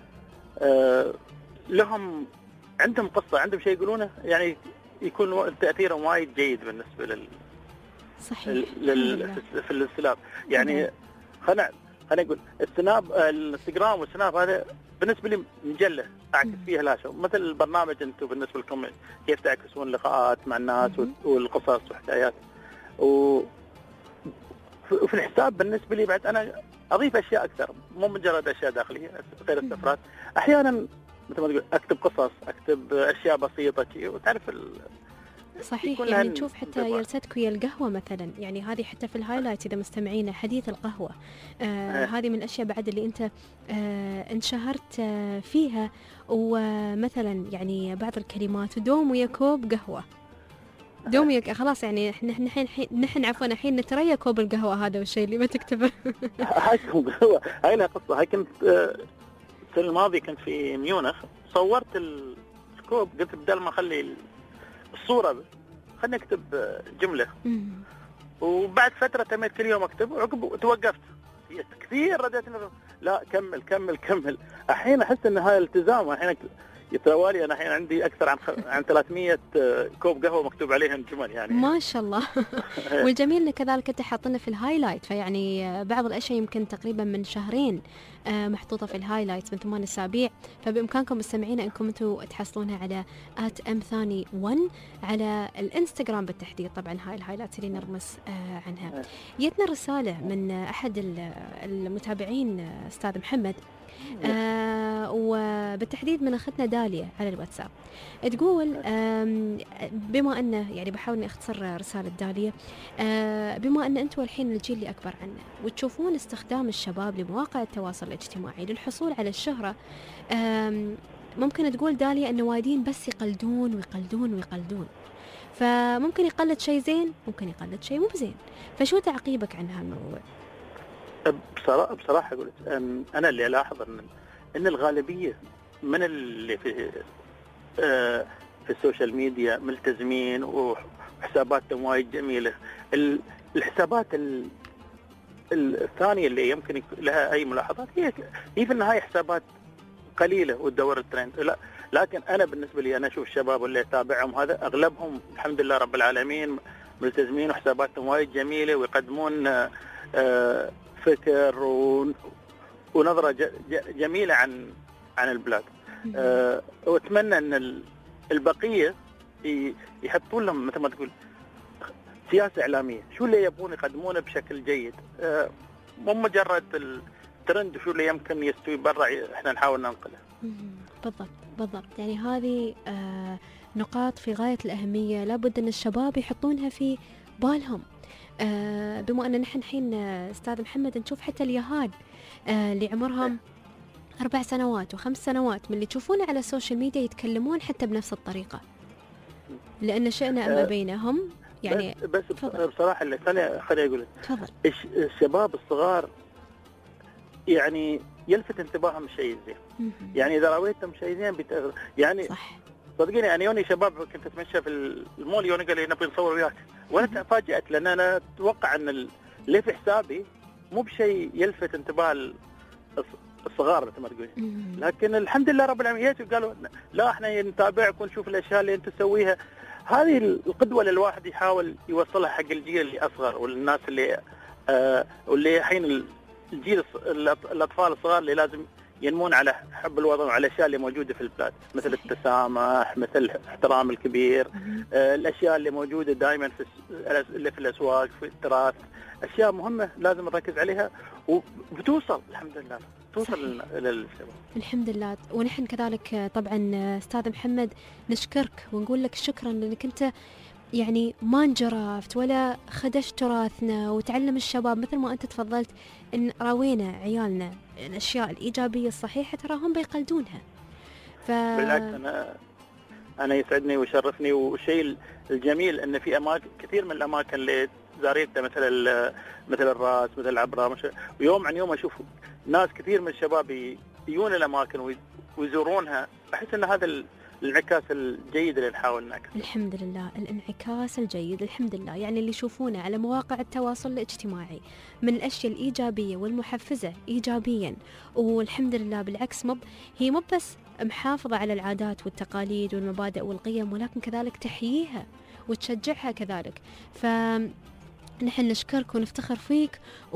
لهم عندهم قصه، عندهم شيء يقولونه، يعني يكون تاثيرهم وايد جيد بالنسبه لل صحيح لل... في السناب. يعني خلينا خلينا نقول السناب الانستغرام والسناب هذا بالنسبه لي مجله اعكس فيها الهاشم، مثل البرنامج انتم بالنسبه لكم كيف تعكسون لقاءات مع الناس والقصص وحكايات. و وفي الحساب بالنسبه لي بعد انا اضيف اشياء اكثر، مو مجرد اشياء داخليه غير السفرات. احيانا مثل ما تقول اكتب قصص، اكتب اشياء بسيطه وتعرف ال... صحيح. يعني نشوف حتى جلستك ويا القهوة مثلا، يعني هذه حتى في الهايلايت إذا مستمعين حديث القهوة. آه هذه من الأشياء بعد اللي أنت آه انشهرت آه فيها. ومثلا يعني بعض الكلمات دوم ويا كوب قهوة، دوم ويا خلاص. يعني نحن نحن نحن عفوا الحين نتريا كوب القهوة هذا والشيء اللي ما تكتبه. هاي كوب قهوة، هاي لها قصة. هاي كنت آه السنة الماضية كنت في ميونخ، صورت الكوب، قلت بدل ما أخلي الصورة خلني أكتب جملة. مم. وبعد فترة تميت كل يوم أكتب، وعقب توقفت كثير رديت لا كمل كمل كمل. الحين أحس إن هاي التزام. الحين يتوالي أنا الحين عندي أكثر عن خ... عن ثلاثمية كوب قهوة مكتوب عليهم جمل يعني. ما شاء الله. والجميل إن كذلك أنت حاطنا في الهايلايت، فيعني بعض الأشياء يمكن تقريبا من شهرين محطوطة في الهايلايت من ثمان أسابيع، فبإمكانكم مستمعينا أنكم أنتوا تحصلونها على آت أم ثاني ون على الإنستغرام بالتحديد. طبعا هاي الهايلايت اللي نرمس عنها. جتنا رسالة من أحد المتابعين أستاذ محمد، آه وبالتحديد من أختنا داليا على الواتساب، تقول بما أنه يعني بحاول أني أختصر رسالة داليا، آه بما أن أنتوا الحين الجيل اللي أكبر عنا وتشوفون استخدام الشباب لمواقع التواصل الاجتماعي للحصول على الشهرة، ممكن تقول داليا أن وايدين بس يقلدون ويقلدون ويقلدون، فممكن يقلد شيء زين ممكن يقلد شيء مو زين، فشو تعقيبك عن هالموضوع؟ بصراحة بصراحة قلت أنا اللي ألاحظ أن إن الغالبية من اللي في آه في السوشيال ميديا ملتزمين وحساباتهم وايد جميلة. الحسابات الثانية اللي يمكن لها أي ملاحظات هي هي في النهاية حسابات قليلة وتدور الترند. لا لكن أنا بالنسبة لي أنا أشوف الشباب اللي أتابعهم هذا أغلبهم الحمد لله رب العالمين ملتزمين وحساباتهم وايد جميلة ويقدمون آه فكر ونظرة جميلة عن عن البلاد. أه وأتمنى أن البقية يحطون لهم مثل ما تقول سياسة إعلامية، شو اللي يبون يقدمونه بشكل جيد، أه مو مجرد الترند وشو اللي يمكن يستوي برا إحنا نحاول ننقله. بالضبط بالضبط، يعني هذه آه نقاط في غاية الأهمية لابد أن الشباب يحطونها في بالهم. آه بما أن نحن الحين أستاذ محمد نشوف حتى اليهال آه اللي عمرهم أربع سنوات وخمس سنوات من اللي تشوفونه على السوشيال ميديا يتكلمون حتى بنفس الطريقة، لأن شئنا أما بينهم يعني. بس, بس بصراحة اللي ثانية خليني أقول تفضل. الشباب الصغار يعني يلفت انتباههم شيء زين، يعني إذا راويتهم شيء زين بيتغير يعني. صح. صدقيني يعني يوني شباب كنت اتمشى في المول يوني قال لي نبي نصور وياك وانا تفاجأت لان انا اتوقع ان اللي في حسابي مو بشيء يلفت انتباه الصغار مثل ما تقول، لكن الحمد لله رب العالمين قالوا لا احنا نتابعك ونشوف الاشياء اللي انت تسويها. هذه القدوه اللي الواحد يحاول يوصلها حق الجيل اللي اصغر والناس اللي آه واللي الحين الجيل الاطفال الصغار اللي لازم ينمون على حب الوطن وعلى الاشياء اللي موجوده في البلاد، مثل التسامح، مثل احترام الكبير، آه الاشياء اللي موجوده دائما في اللي في الاسواق، في التراث، اشياء مهمه لازم نركز عليها وبتوصل الحمد لله توصل للشباب الحمد لله. ونحن كذلك طبعا استاذ محمد نشكرك ونقول لك شكرا لانك انت يعني ما انجرفت ولا خدشت تراثنا وتعلم الشباب مثل ما أنت تفضلت إن راوينا عيالنا الأشياء الإيجابية الصحيحة تراهم بيقلدونها. ف... بالعكس أنا أنا يسعدني ويشرفني، والشيء الجميل إن في أماكن كثير من الأماكن اللي زاريتها مثل مثل الراس مثل العبرة مش... ويوم عن يوم أشوف ناس كثير من الشباب يجون الأماكن ويزورونها، أحس إن هذا الانعكاس الجيد اللي نحاول نعكسه. الحمد لله الانعكاس الجيد الحمد لله، يعني اللي يشوفونه على مواقع التواصل الاجتماعي من الأشياء الإيجابية والمحفزة إيجابيا، والحمد لله بالعكس مب هي مو بس محافظة على العادات والتقاليد والمبادئ والقيم، ولكن كذلك تحييها وتشجعها كذلك. ف نحن نشكرك ونفتخر فيك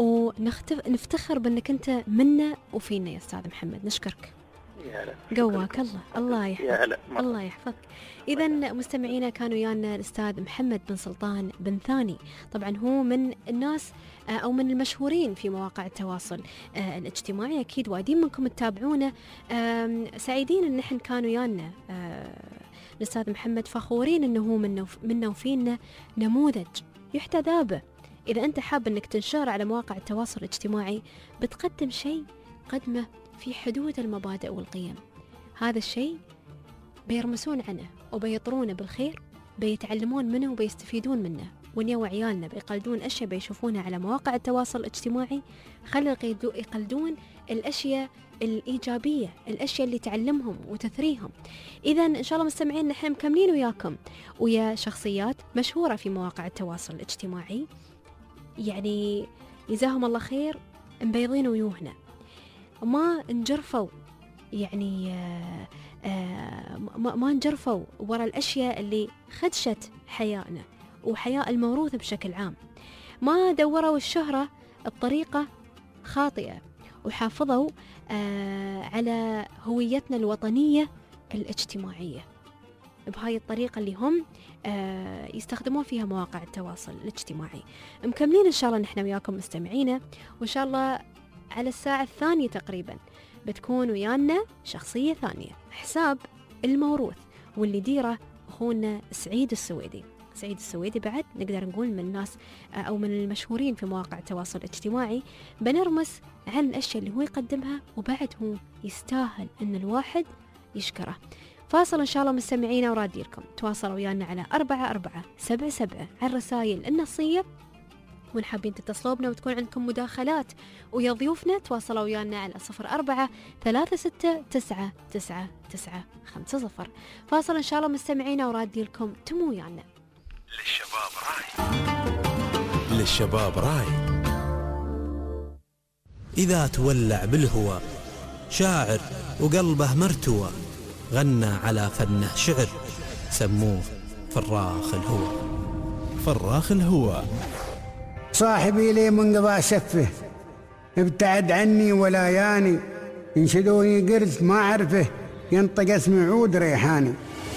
ونفتخر بأنك أنت منا وفينا يا أستاذ محمد. نشكرك. قواك الله الله يحفظك الله يحفظك. إذا مستمعينا كانوا ويانا الأستاذ محمد بن سلطان بن ثاني، طبعا هو من الناس أو من المشهورين في مواقع التواصل الاجتماعي، أكيد وايدين منكم تتابعونه. سعيدين إن نحن كانوا ويانا الأستاذ محمد، فخورين إنه هو منا منا وفينا نموذج يحتذى به. إذا أنت حاب إنك تنشر على مواقع التواصل الاجتماعي بتقدم شيء قدمه في حدود المبادئ والقيم، هذا الشيء بيرمسون عنه وبيطرونه بالخير، بيتعلمون منه وبيستفيدون منه. ونيا عيالنا بيقلدون أشياء بيشوفونها على مواقع التواصل الاجتماعي، خلوا يقلدون الأشياء الإيجابية، الأشياء اللي تعلمهم وتثريهم. إذا إن شاء الله مستمعين نحن مكملين وياكم ويا شخصيات مشهورة في مواقع التواصل الاجتماعي، يعني جزاهم الله خير مبيضين ويوهنا، ما انجرفوا يعني آه آه ما نجرفوا ورا الأشياء اللي خدشت حياتنا وحياة الموروث بشكل عام، ما دوروا الشهرة بطريقة خاطئة، وحافظوا آه على هويتنا الوطنية الاجتماعية بهاي الطريقة اللي هم آه يستخدمون فيها مواقع التواصل الاجتماعي. مكملين إن شاء الله نحن وياكم مستمعينا، وإن شاء الله على الساعة الثانية تقريبا بتكون ويانا شخصية ثانية، حساب الموروث واللي ديره أخونا سعيد السويدي. سعيد السويدي بعد نقدر نقول من الناس أو من المشهورين في مواقع التواصل الاجتماعي، بنرمس عن الأشياء اللي هو يقدمها وبعد هو يستاهل أن الواحد يشكره. فاصل إن شاء الله مستمعينا وراديركم، تواصلوا ويانا على أربعة أربعة سبعة سبعة على الرسائل النصية، وإن حابين تتصلوا بنا وتكون عندكم مداخلات ويا ضيوفنا تواصلوا ويانا على صفر أربعة ثلاثة ستة تسعة تسعة تسعة خمسة صفر. فاصل إن شاء الله مستمعينا وراديركم، تمو ويانا. للشباب راي، للشباب راي. إذا تولع بالهوى شاعر وقلبه مرتوى، غنى على فنه شعر، سموه فراخ الهوى. فراخ الهوى. صاحبي لي من قضاء سفه، ابتعد عني ولا ياني، ينشدوني قرز ما أعرفه، ينطق اسمي عود ريحاني.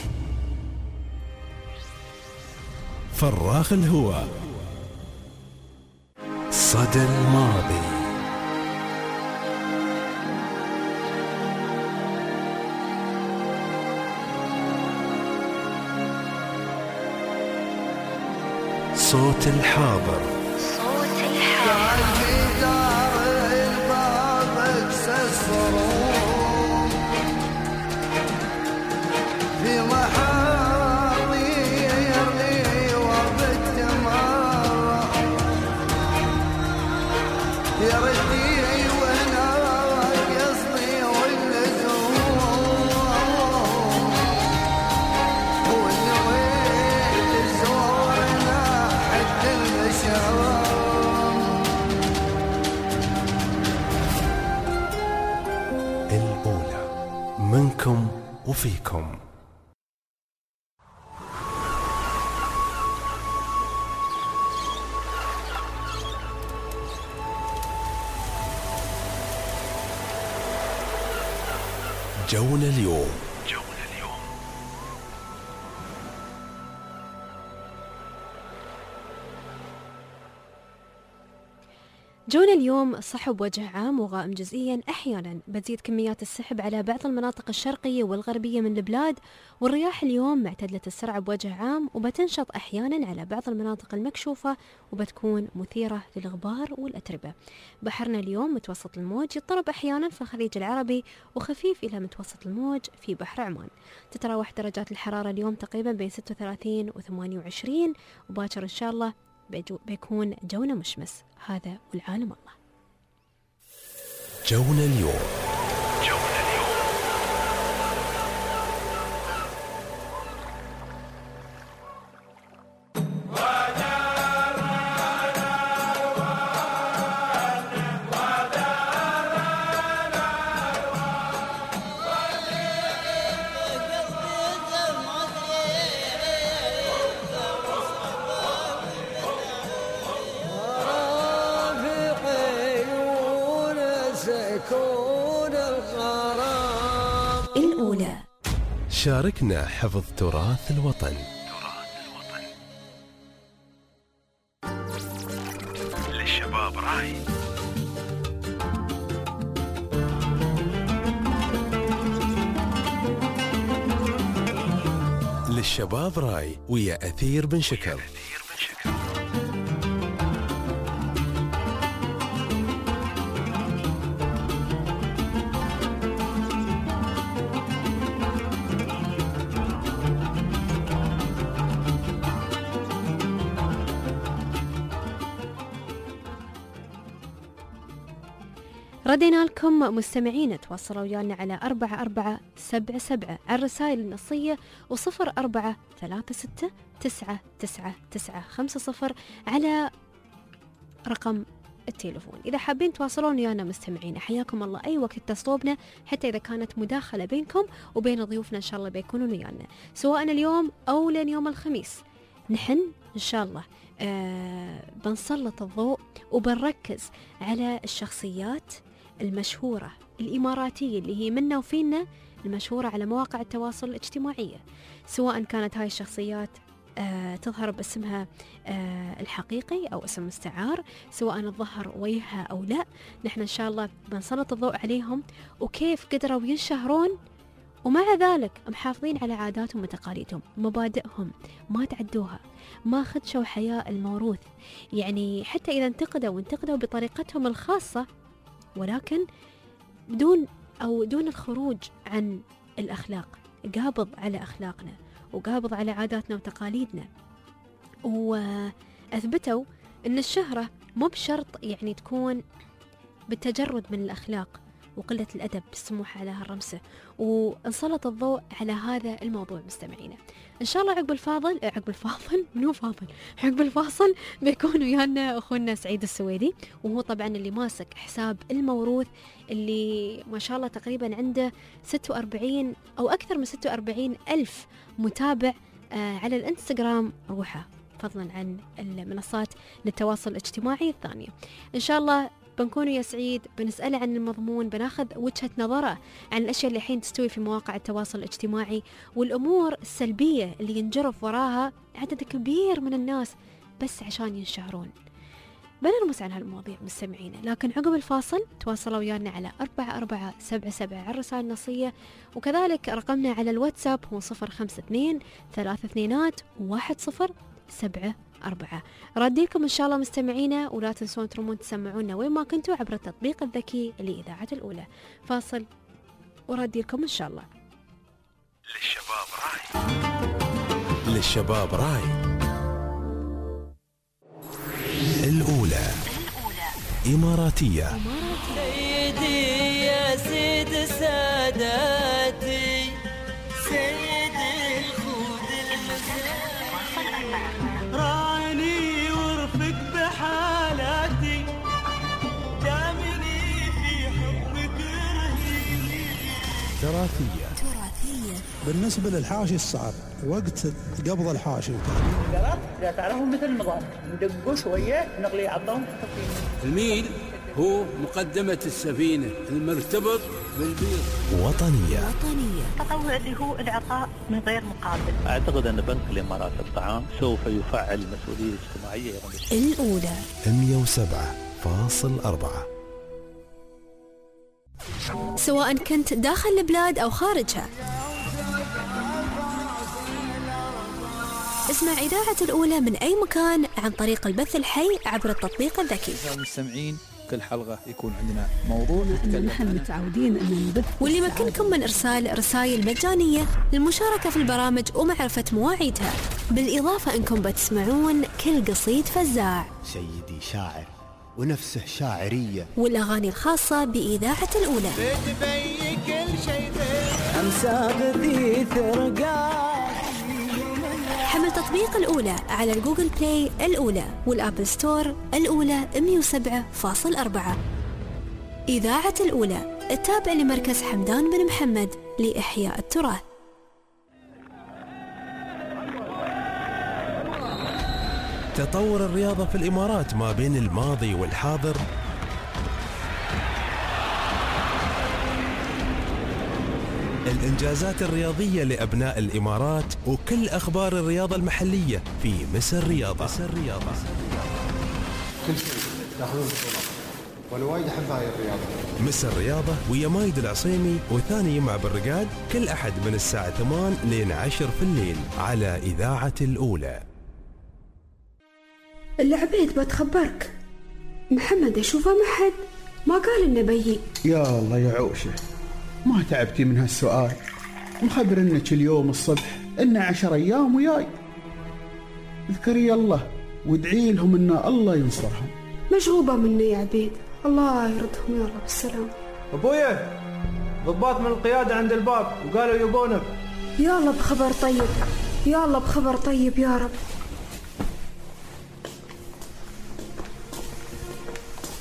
فراخ الهوى. صدى الماضي. صوت الحاضر. صوت الحاضر. في دار الباب الصروم، في محاضي يرلي وبالتمارة، يردي وهناك يصلي واللزوم، والنويت الزورنا حد المشام. الأولى منكم وفيكم. جونا اليوم. جونا اليوم. جونا اليوم صحب وجه عام وغائم جزئيا، أحيانا بتزيد كميات السحب على بعض المناطق الشرقية والغربية من البلاد، والرياح اليوم معتدلة السرعة بوجه عام، وبتنشط أحيانا على بعض المناطق المكشوفة وبتكون مثيرة للغبار والأتربة. بحرنا اليوم متوسط الموج، يضطرب أحيانا في الخليج العربي وخفيف إلى متوسط الموج في بحر عمان. تتراوح درجات الحرارة اليوم تقريبا بين ستة وثلاثين و ثمانية وعشرين، وباكر إن شاء الله بيكون جونا مشمس. هذا والعالم الله. جونا اليوم. جونا اليوم. الأولى. شاركنا حفظ تراث الوطن. للشباب راي. للشباب راي ويا أثير بن شكر. ردينا لكم مستمعين، تواصلوا ويانا على أربعة أربعة سبعة سبعة على الرسائل النصية، وصفر أربعة ثلاثة ستة تسعة تسعة تسعة خمسة صفر على رقم التليفون. إذا حابين تواصلون ويانا مستمعين حياكم الله أي وقت اتصلوا بنا، حتى إذا كانت مداخلة بينكم وبين ضيوفنا إن شاء الله بيكونون ويانا سواء اليوم أو لين يوم الخميس. نحن إن شاء الله آه بنسلط الضوء وبنركز على الشخصيات المشهورة الإماراتية اللي هي منا وفينا، المشهورة على مواقع التواصل الاجتماعي، سواء كانت هاي الشخصيات آه تظهر باسمها آه الحقيقي أو اسم مستعار، سواء تظهر وجهها أو لا. نحن إن شاء الله بنسلط الضوء عليهم وكيف قدروا ينشهرون ومع ذلك محافظين على عاداتهم وتقاليدهم، مبادئهم ما تعدوها، ما خدشوا حياء الموروث. يعني حتى إذا انتقدوا وانتقدوا بطريقتهم الخاصة، ولكن بدون أو دون الخروج عن الأخلاق، قابض على أخلاقنا وقابض على عاداتنا وتقاليدنا. وأثبتوا أن الشهرة مو بشرط يعني تكون بالتجرد من الأخلاق وقلة الأدب بالسموح على هالرمسة، ونسلط الضوء على هذا الموضوع مستمعينا إن شاء الله. عقب الفاضل عقب الفاضل منو فاضل عقب الفاصل بيكون ويانا أخونا سعيد السويدي، وهو طبعا اللي ماسك حساب الموروث اللي ما شاء الله تقريبا عنده ستة وأربعين أو أكثر من ستة وأربعين ألف متابع آه على الانستغرام روحه، فضلا عن المنصات للتواصل الاجتماعي الثانية. إن شاء الله بنكون يا سعيد بنسأله عن المضمون، بناخذ وجهة نظره عن الأشياء اللي الحين تستوي في مواقع التواصل الاجتماعي والأمور السلبية اللي ينجرف وراها عدد كبير من الناس بس عشان ينشهرون. بنرمس عن هالمواضيع مستمعينا، لكن عقب الفاصل تواصلوا ويانا على أربعة أربعة سبعة سبعة على الرسائل النصية، وكذلك رقمنا على الواتساب هو صفر خمسة اثنين ثلاثة اثنينات واحد صفر سبعة أربعة. رديكم إن شاء الله مستمعينا، ولا تنسون ترمون تسمعونا وين ما كنتوا عبر التطبيق الذكي لإذاعة الأولى. فاصل ورديكم إن شاء الله. للشباب راي للشباب راي الأولى إماراتية. سيدي يا سيد ساداتي، سيد الخود المزاج، راني ورفق بحالاتي، دامني في حبك رهيني. تراثية. بالنسبة للحاشي الصعب وقت قبض الحاشي القرط إذا تعرفهم مثل النظام ندقوا شوية نغلي عظهم. الميل هو مقدمة السفينة المرتبط بالبير. وطنية. وطنية التطوع اللي هو العطاء من غير مقابل. أعتقد أن بنك الإمارات الطعام سوف يفعل المسؤولية الاجتماعية. الأولى مئة وسبعة فاصل أربعة. سواء كنت داخل البلاد أو خارجها، اسمع إذاعة الأولى من أي مكان عن طريق البث الحي عبر التطبيق الذكي. المستمعين كل حلقة يكون عندنا موضوع نحن متعودين أن نبث، واللي يمكنكم من إرسال رسائل مجانية للمشاركة في البرامج ومعرفة مواعيدها، بالإضافة أنكم بتسمعون كل قصيد فزاع، سيدي شاعر ونفسه شاعرية، والأغاني الخاصة بإذاعة الأولى. بتبي كل شيء أمسى بذي ثرقات. حمل تطبيق الأولى على الجوجل بلاي الأولى والآبل ستور الأولى مئة وسبعة فاصل أربعة. إذاعة الأولى التابع لمركز حمدان بن محمد لإحياء التراث. تطور الرياضة في الإمارات ما بين الماضي والحاضر الإنجازات الرياضية لأبناء الإمارات وكل أخبار الرياضة المحلية في مسر رياضة. مسر رياضة كل شيء تاخذون بطولة وأنا وايد أحب هاي الرياضة. مسر رياضة ويا مايد العصيمي وثاني يمع بالرقاد كل أحد من الساعة ثمان لين عشر في الليل على إذاعة الأولى. العبيد بتخبرك محمد أشوفه ما حد ما قال إنه بيي. يا الله يا عوشة، ما تعبتي من هالسؤال؟ مخبرنك اليوم الصبح إنه عشر أيام وياي. اذكري الله وادعي لهم إن الله ينصرهم. مشغوبة مني يا عبيد، الله يردهم يا رب بالسلام. أبويا ضباط من القيادة عند الباب وقالوا يبونك. يا الله بخبر طيب، يا الله بخبر طيب يا رب.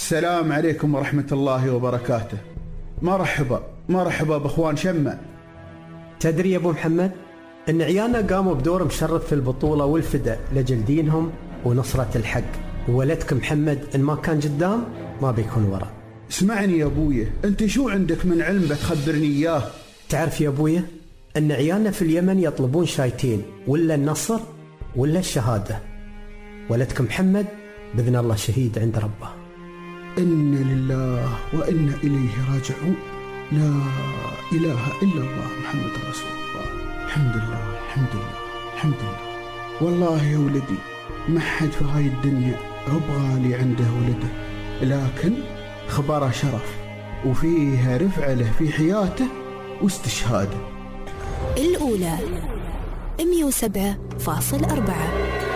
السلام عليكم ورحمة الله وبركاته. مرحبا مرحبا بأخوان شمع. تدري يا أبو محمد أن عيالنا قاموا بدور مشرف في البطولة والفداء لأجل دينهم ونصرة الحق، وولدك محمد إن ما كان قدام ما بيكون ورا. اسمعني يا أبويا، أنت شو عندك من علم بتخبرني إياه؟ تعرف يا أبويا أن عيالنا في اليمن يطلبون شايتين، ولا النصر ولا الشهادة. ولدك محمد بإذن الله شهيد عند ربه. إنا لله وإنا إليه راجعون. لا إله إلا الله محمد رسول الله. الحمد لله الحمد لله الحمد لله. والله يا ولدي ما حد في هاي الدنيا أبغى عنده ولده، لكن خبره شرف وفيها رفعة له في حياته واستشهاده. الأولى مية وسبعة فاصل أربعة.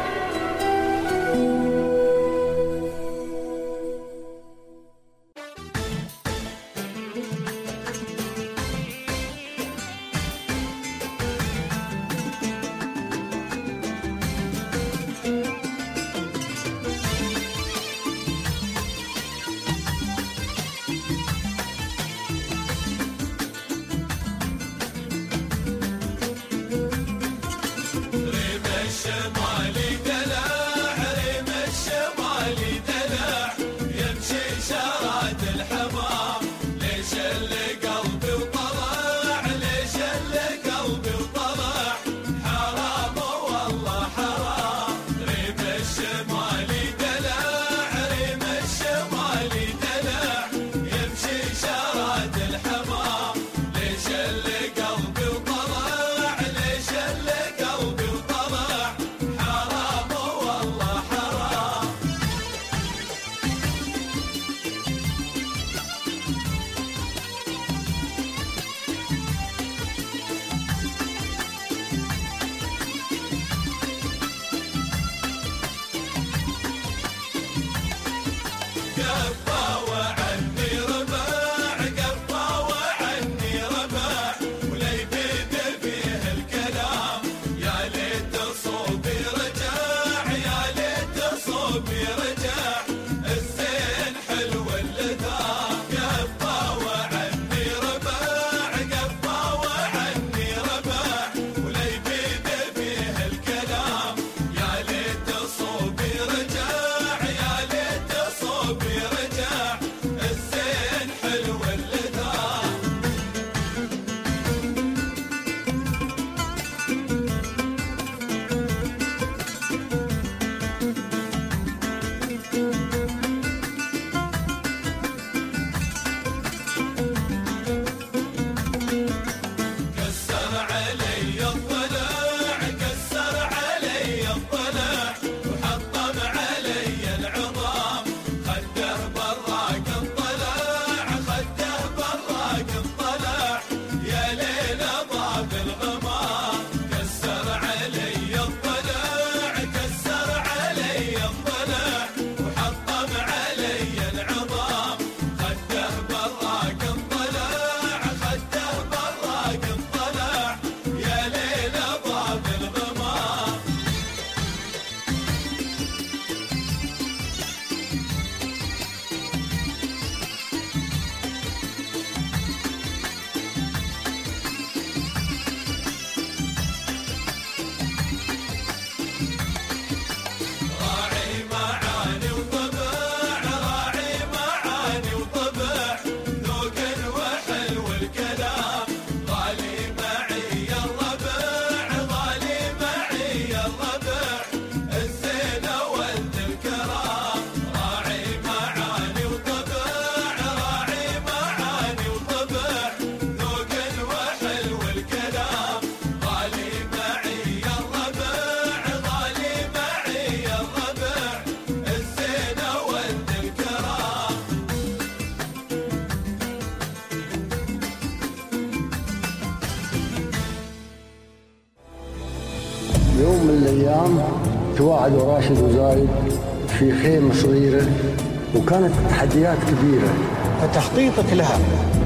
يوم من الأيام تواعدوا راشد وزايد في خيمة صغيرة، وكانت تحديات كبيرة، فتخطيطك لها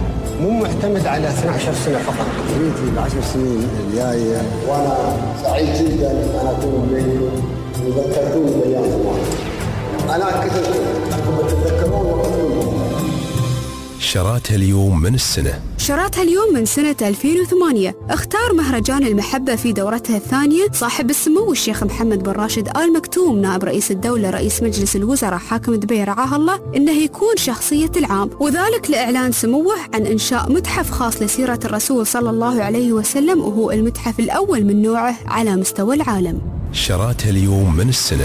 مو معتمد على اثنتي عشرة سنة فقط. ريتي العشر سنين الجاية وأنا سعيد جدا أن أكون بينكم وذكرتوني بأيام زمان. أنا كتبت أنكم تتذكرون وقت شراتها اليوم من السنة. شراتها اليوم من سنة ألفين وثمانية. اختار مهرجان المحبة في دورتها الثانية صاحب السمو الشيخ محمد بن راشد آل مكتوم نائب رئيس الدولة رئيس مجلس الوزراء حاكم دبي رعاه الله إنه يكون شخصية العام، وذلك لإعلان سموه عن إنشاء متحف خاص لسيرة الرسول صلى الله عليه وسلم، وهو المتحف الأول من نوعه على مستوى العالم. شراتها اليوم من السنة.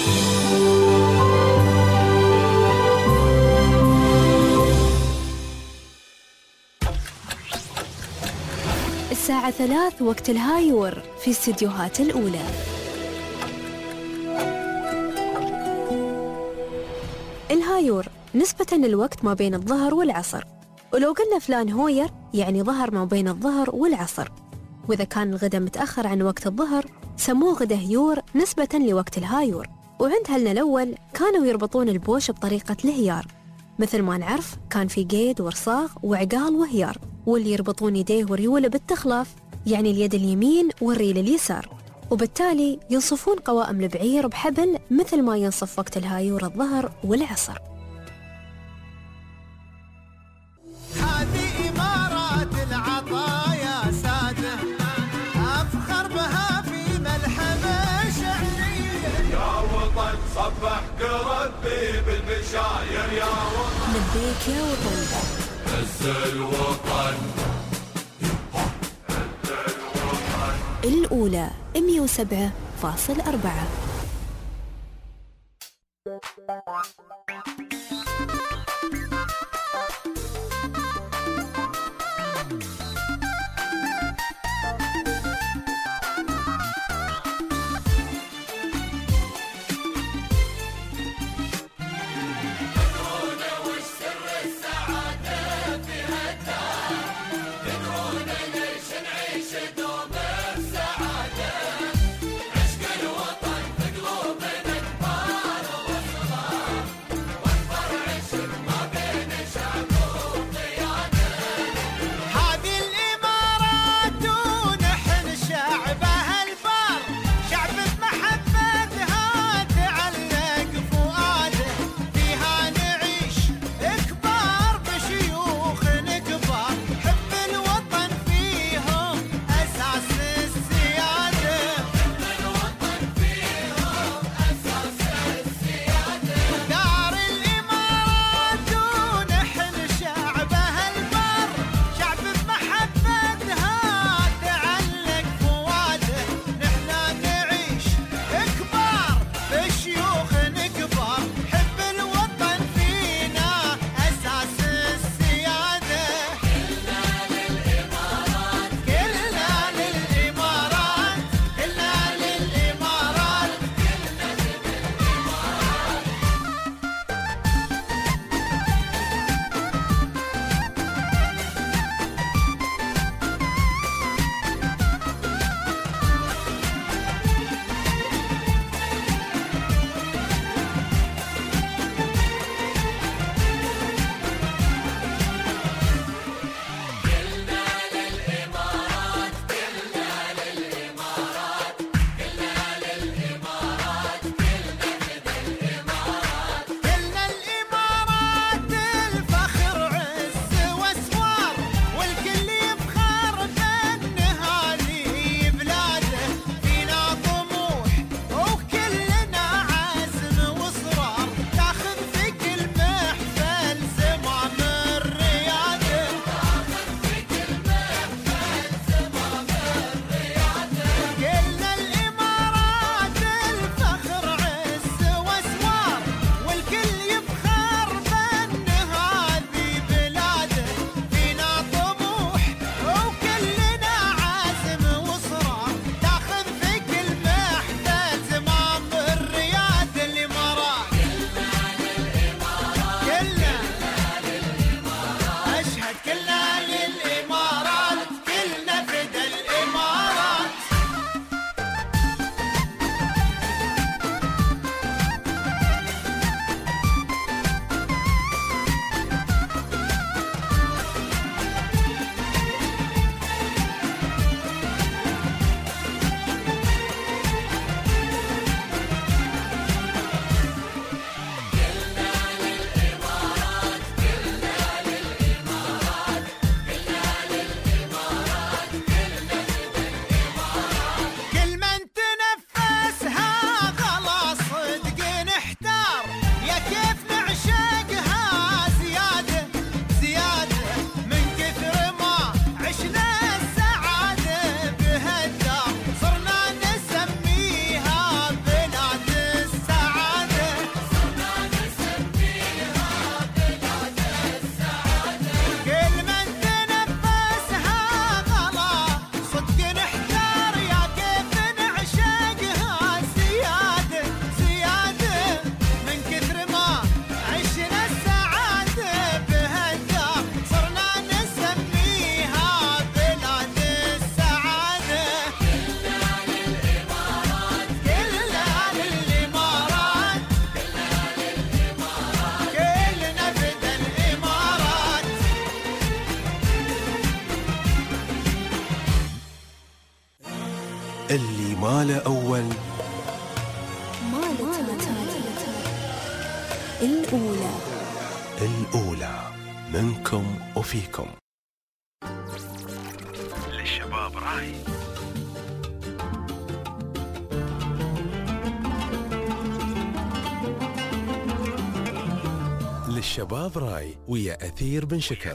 الساعة ثلاث وقت الهايور في استديوهات الأولى. الهايور نسبة الوقت ما بين الظهر والعصر، ولو قلنا فلان هوير يعني ظهر ما بين الظهر والعصر، وإذا كان الغدا متأخر عن وقت الظهر سموه غدا هيور نسبة لوقت الهايور. وعند هلنا الأول كانوا يربطون البوش بطريقة الهيار، مثل ما نعرف كان في قيد ورصاغ وعقال وهيار، واللي يربطون يديه وريوله بالتخلاف يعني اليد اليمين والريل اليسار، وبالتالي ينصفون قوائم البعير بحبل مثل ما ينصف وقت الهايور الظهر والعصر. هذه إمارات العطايا سادة أفخر بها في ملحمة شعرية. يا وطن صبح قربي بالبشاير يا وطن لبيك يا وطن عز الوطن. الأولى مئة وسبعة فاصلة أربعة. شعب ما له أول ما له تالي. الأولى الأولى منكم وفيكم. للشباب راي. للشباب راي ويا أثير بن شكل.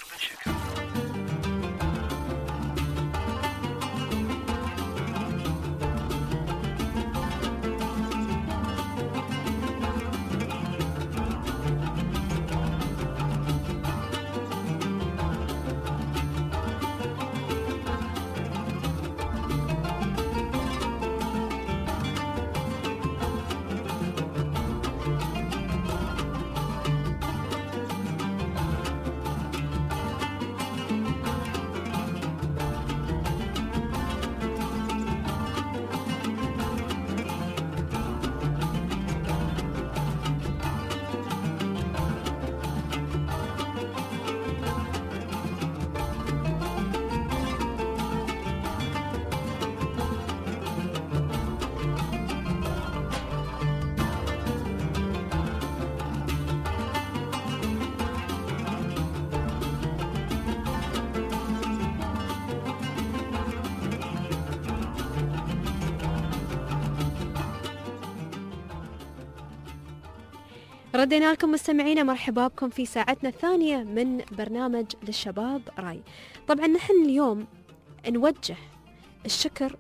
ردينا لكم مستمعينا، مرحبا بكم في ساعتنا الثانية من برنامج للشباب راي. طبعا نحن اليوم نوجه الشكر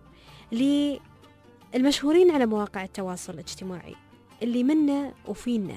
للمشهورين على مواقع التواصل الاجتماعي اللي منا وفينا،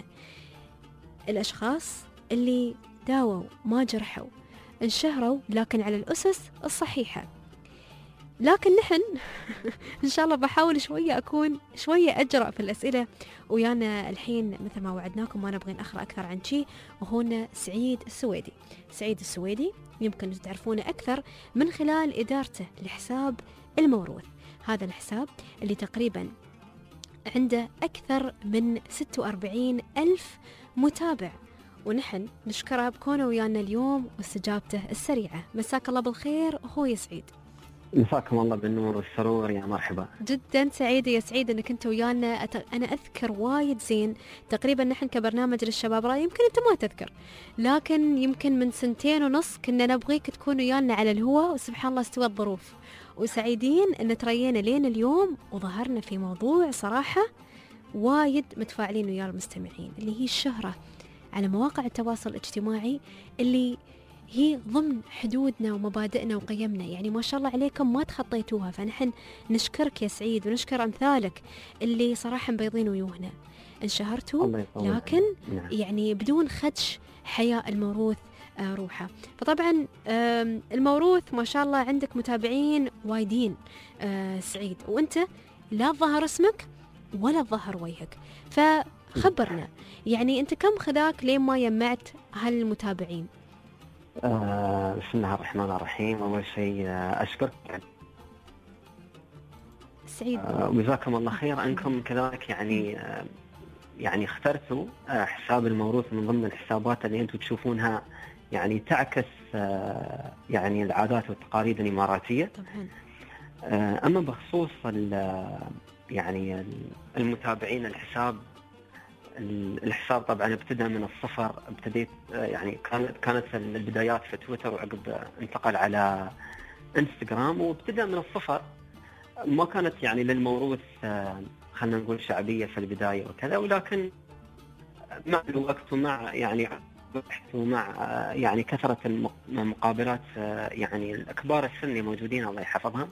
الأشخاص اللي داووا ما جرحوا، انشهروا لكن على الأسس الصحيحة. لكن نحن إن شاء الله بحاول شوية أكون شوية أجرأ في الأسئلة. ويانا الحين مثل ما وعدناكم ما نبغي نأخر أكثر عن شيء، وهنا سعيد السويدي. سعيد السويدي يمكن تعرفونه أكثر من خلال إدارته لحساب الموروث. هذا الحساب اللي تقريبا عنده أكثر من ستة وأربعين ألف متابع، ونحن نشكره بكونه ويانا اليوم واستجابته السريعة. مساك الله بالخير أخوي سعيد. مساكم الله بالنور والسرور، يا مرحبا. جدا سعيدة يا سعيد انك انت ويانا. أت... انا اذكر وايد زين، تقريبا نحن كبرنامج للشباب راي يمكن انت ما تذكر، لكن يمكن من سنتين ونص كنا نبغيك تكون ويانا على الهواء، وسبحان الله استوى الظروف، وسعيدين ان ترينا لين اليوم وظهرنا في موضوع صراحة وايد متفاعلين ويا المستمعين، اللي هي الشهرة على مواقع التواصل الاجتماعي اللي هي ضمن حدودنا ومبادئنا وقيمنا. يعني ما شاء الله عليكم ما تخطيتوها، فنحن نشكرك يا سعيد ونشكر أمثالك اللي صراحة مبيضين ويوهنا. انشهرتوا لكن يعني بدون خدش حياء الموروث روحه. فطبعا الموروث ما شاء الله عندك متابعين وايدين سعيد، وانت لا ظهر اسمك ولا ظهر وجهك، فخبرنا يعني انت كم خذاك لين ما يجمعت هالمتابعين؟ آه بسم الله الرحمن الرحيم. أول شيء آه أشكرك سعيد آه وجزاكم الله خير أنكم كذلك يعني آه يعني اخترتوا آه حساب الموروث من ضمن الحسابات اللي أنتم تشوفونها يعني تعكس آه يعني العادات والتقاليد الإماراتية. طبعا. آه أما بخصوص يعني المتابعين الحساب الحساب طبعا ابتدى من الصفر. ابتديت يعني كانت كانت البدايات في تويتر، وعقب انتقل على انستغرام، وابتدى من الصفر. ما كانت يعني للموروث خلينا نقول شعبية في البداية وكذا، ولكن مع الوقت ومع يعني ومع يعني كثرة المقابلات يعني الكبار السن اللي موجودين الله يحفظهم،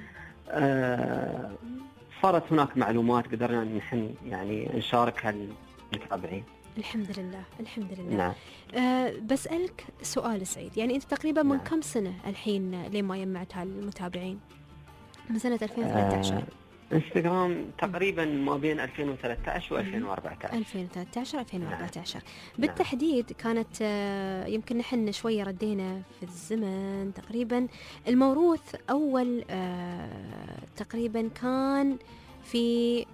صارت هناك معلومات قدرنا نحن يعني نشاركها المتابعين. الحمد لله الحمد لله. نعم. أه بسألك سؤال سعيد، يعني أنت تقريبا من نعم. كم سنة الحين لين ما جمعت هالمتابعين؟ من سنة ألفين وثلاثة عشر. أه انستغرام تقريبا ما بين ألفين وثلاثة عشر وألفين وأربعة عشر. ألفين وثلاثة عشر ألفين وأربعة عشر بالتحديد. كانت آه يمكن نحن شوية ردينا في الزمن. تقريبا الموروث أول آه تقريبا كان في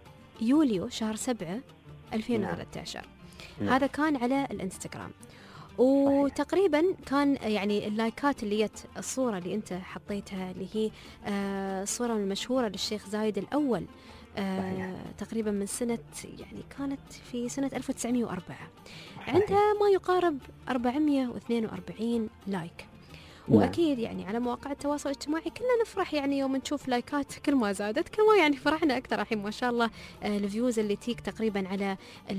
يوليو شهر سبعة ألفين وثلاثة عشر. نعم. هذا كان على الانستغرام، وتقريبا كان يعني اللايكات اللي جت الصورة اللي أنت حطيتها اللي هي آه الصورة المشهورة للشيخ زايد الأول آه تقريبا من سنة يعني كانت في سنة ألف وتسعمائة وأربعة عندها ما يقارب أربعمائة واثنين وأربعين لايك. وأكيد يعني على مواقع التواصل الاجتماعي كلنا نفرح يعني يوم نشوف لايكات كل ما زادت كل ما يعني فرحنا أكثر. الحين ما شاء الله آه الفيوز اللي تيك تقريبا على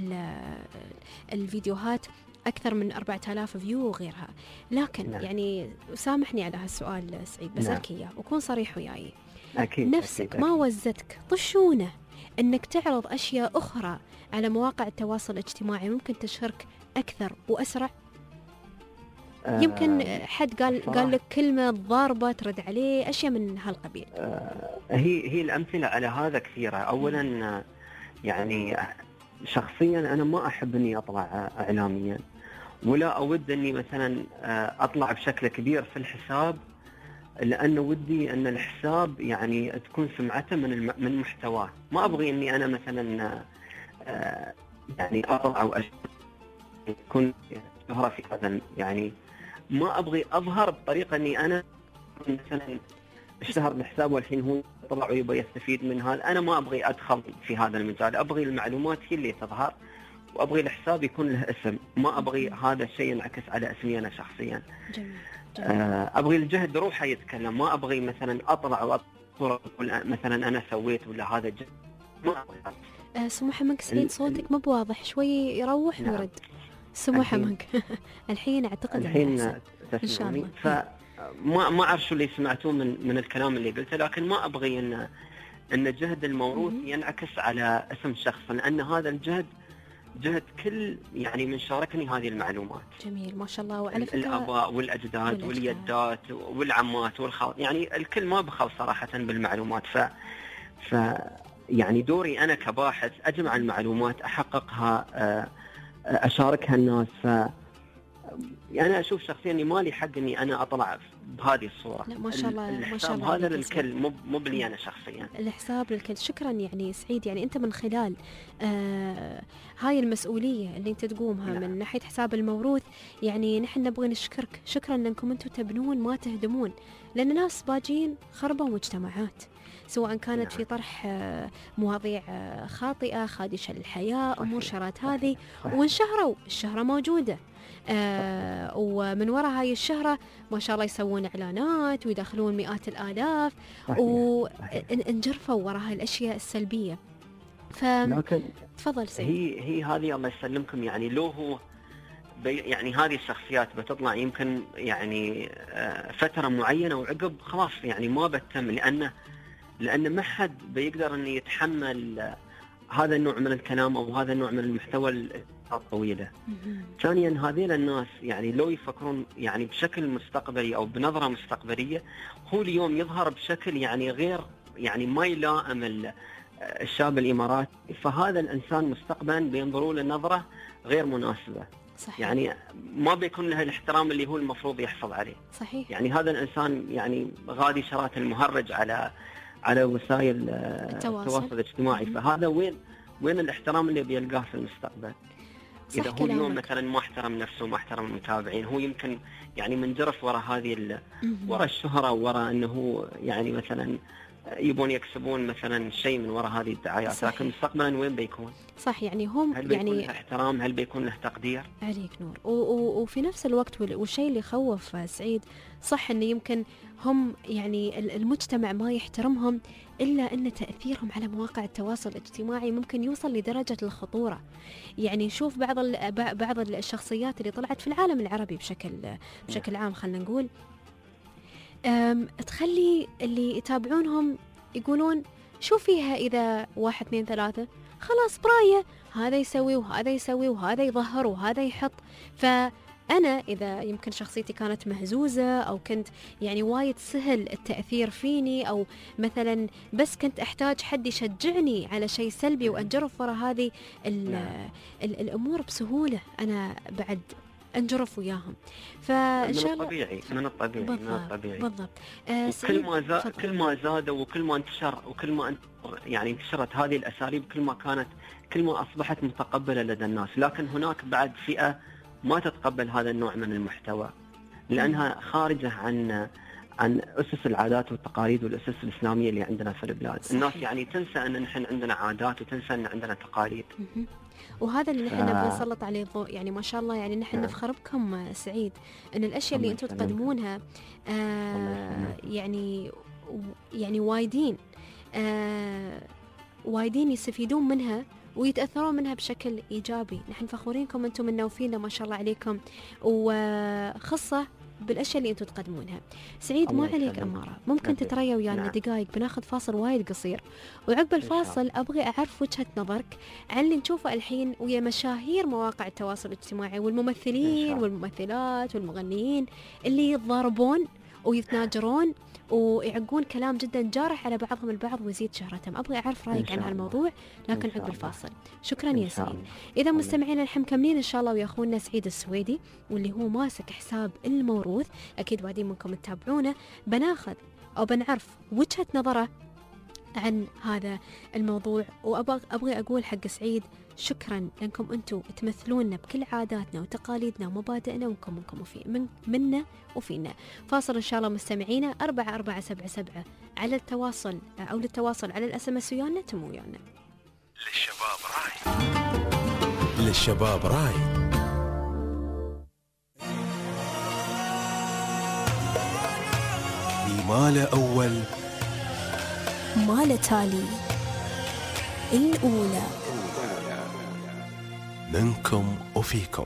الفيديوهات أكثر من أربعة آلاف فيو وغيرها. لكن نعم. يعني سامحني على هالسؤال سعيد بسألك إياه نعم. وكون صريح وياي. أكيد نفسك أكيد ما أكيد. وزتك طشونة أنك تعرض أشياء أخرى على مواقع التواصل الاجتماعي ممكن تشهرك أكثر وأسرع؟ آه يمكن حد قال صراحة. قال لك كلمة ضاربة ترد عليه أشياء من هالقبيل. آه هي هي الأمثلة على هذا كثيرة. أولا يعني شخصيا أنا ما أحب أني أطلع إعلاميا ولا أود أني مثلا أطلع بشكل كبير في الحساب، لأنه ودي أن الحساب يعني تكون سمعته من من محتواه. ما أبغي أني أنا مثلا يعني أطلع أو أكون شهرة في هذا، يعني ما أبغي أظهر بطريقة أني أنا مثلا اشتهر الحساب والحين هو طلع ويبغى يستفيد من هذا. أنا ما أبغي أدخل في هذا المجال، أبغي المعلومات هي اللي تظهر وأبغي الحساب يكون له اسم. ما أبغي هذا الشيء ينعكس على اسمي أنا شخصيا. جميل. جميل. أبغي الجهد روحه يتكلم. ما أبغي مثلا أطلع وأطلع مثلا أنا سويت ولا هذا الجهد ما أبغي. أه سموحة منك سعيد صوتك مو بواضح شوي يروح نعم. ورد سموحة منك. الحين أعتقد الحين تسمعني. فما ما أعرف شو اللي سمعتوه من من الكلام اللي قلته، لكن ما أبغي إن إن جهد الموروث ينعكس على اسم شخص، لأن هذا الجهد جهد كل يعني من شاركني هذه المعلومات. جميل ما شاء الله. وعلى فكرة الآباء والأجداد واليدات والعمات والخال، يعني الكل ما بخل صراحة بالمعلومات. ف ف يعني دوري أنا كباحث أجمع المعلومات أحققها أشاركها الناس. ف يعني أشوف شخصيا إني مالي حق إني أنا أطلع بهذه الصورة. لا ما شاء الله ما شاء الله. هذا للكل مو مو بلي أنا شخصيا. الحساب للكل. شكرا يعني سعيد. يعني أنت من خلال آه هاي المسؤولية اللي أنت تقومها من ناحية حساب الموروث، يعني نحن نبغى نشكرك. شكرا أنكم أنتم تبنون ما تهدمون، لأن ناس باجين خربوا مجتمعات، سواء كانت في طرح مواضيع خاطئة خادشة للحياة أمور شرات هذه، وانشهروا. الشهرة موجودة آه ومن وراء هاي الشهرة ما شاء الله يسوون إعلانات ويدخلون مئات الآلاف وانجرفوا وراء هاي الأشياء السلبية. فتفضل سيد. هي هي هذه الله يسلمكم. يعني لو هو يعني هذه الشخصيات بتطلع يمكن يعني فترة معينة وعقب خلاص يعني ما بتتم، لأنه لأن ما حد بيقدر أن يتحمل هذا النوع من الكلام أو هذا النوع من المحتوى الطويلة. ثانيا هذين الناس يعني لو يفكرون يعني بشكل مستقبلي أو بنظرة مستقبلية، هو اليوم يظهر بشكل يعني غير يعني ما يلائم الشاب الإماراتي، فهذا الإنسان مستقبلا بينظروا له نظرة غير مناسبة. صحيح. يعني ما بيكون له الاحترام اللي هو المفروض يحصل عليه. صحيح. يعني هذا الإنسان يعني غادي شرات المهرج على على وسائل التواصل الاجتماعي، فهذا وين وين الاحترام اللي بيلقاه في المستقبل؟ إذا هو اليوم مثلا ما احترم نفسه وما احترم المتابعين، هو يمكن يعني منجرف وراء هذه وراء الشهرة وراء أنه يعني مثلا يبون يكسبون مثلا شيء من وراء هذه الدعايات. لكن مستقبلا وين بيكون؟ صح. يعني هم هل يعني بيكون له احترام؟ هل بيكون له تقدير؟ عليك نور. وفي نفس الوقت والشيء اللي خوف سعيد صح انه يمكن هم يعني المجتمع ما يحترمهم، إلا أن تأثيرهم على مواقع التواصل الاجتماعي ممكن يوصل لدرجة الخطورة. يعني نشوف بعض بعض الشخصيات اللي طلعت في العالم العربي بشكل بشكل عام خلنا نقول تخلي اللي يتابعونهم يقولون شو فيها إذا واحد اثنين ثلاثة خلاص براية هذا يسوي وهذا يسوي وهذا يظهر وهذا يحط. فأنا إذا يمكن شخصيتي كانت مهزوزة أو كنت يعني وايد سهل التأثير فيني، أو مثلا بس كنت أحتاج حد يشجعني على شيء سلبي وأنجرف وراء هذه الأمور بسهولة، أنا بعد انجرف وياهم. فان شاء الله من الطبيعي من الطبيعي بالضبط. من الطبيعي بالضبط. آه كل ما زاد كل ما زاد وكل ما انتشر وكل ما يعني انتشرت هذه الاساليب، كل ما كانت كل ما اصبحت متقبله لدى الناس. لكن هناك بعد فئه ما تتقبل هذا النوع من المحتوى، لأنها خارجة عن عن أسس العادات والتقاليد والأسس الإسلامية اللي عندنا في البلاد. صحيح. الناس يعني تنسى أن نحن عندنا عادات وتنسى أن عندنا تقاليد. وهذا اللي نحن نبغى نسلط عليه الضوء. يعني ما شاء الله، يعني نحن نفخر بكم سعيد ان الاشياء اللي انتم تقدمونها آه يعني يعني وايدين آه وايدين يستفيدون منها ويتأثرون منها بشكل إيجابي. نحن فخورينكم أنتم منوفينا ما شاء الله عليكم، وخاصة بالأشياء اللي أنتم تقدمونها. سعيد ما عليك أمارة، ممكن تتريا ويانا دقائق؟ بناخذ فاصل وايد قصير، وعقب الفاصل أبغي أعرف وجهة نظرك عن اللي نشوفه الحين ويا مشاهير مواقع التواصل الاجتماعي والممثلين والممثلات والمغنيين اللي يتضاربون ويتناجرون ويعقون كلام جدا جارح على بعضهم البعض ويزيد شهرتهم. أبغى أعرف رأيك عن هالموضوع لكن عقب الفاصل. شكرا يا سعيد. إذا مستمعينا الحين مكملين إن شاء الله ويا أخونا سعيد السويدي واللي هو ماسك حساب الموروث، أكيد وادين منكم تتابعونه، بناخذ أو بنعرف وجهة نظره عن هذا الموضوع. وأبغى أبغى أقول حق سعيد شكرا لأنكم أنتم تمثلوننا بكل عاداتنا وتقاليدنا ومبادئنا، ومنكم منكم وفي من منا وفينا. فاصل إن شاء الله مستمعينا. أربعة أربعة سبعة سبعة على التواصل أو للتواصل على الأس ام اس ويانا تم ويانا. للشباب راي، للشباب راي. ما له أول ما له تالي، الأولى منكم وفيكم.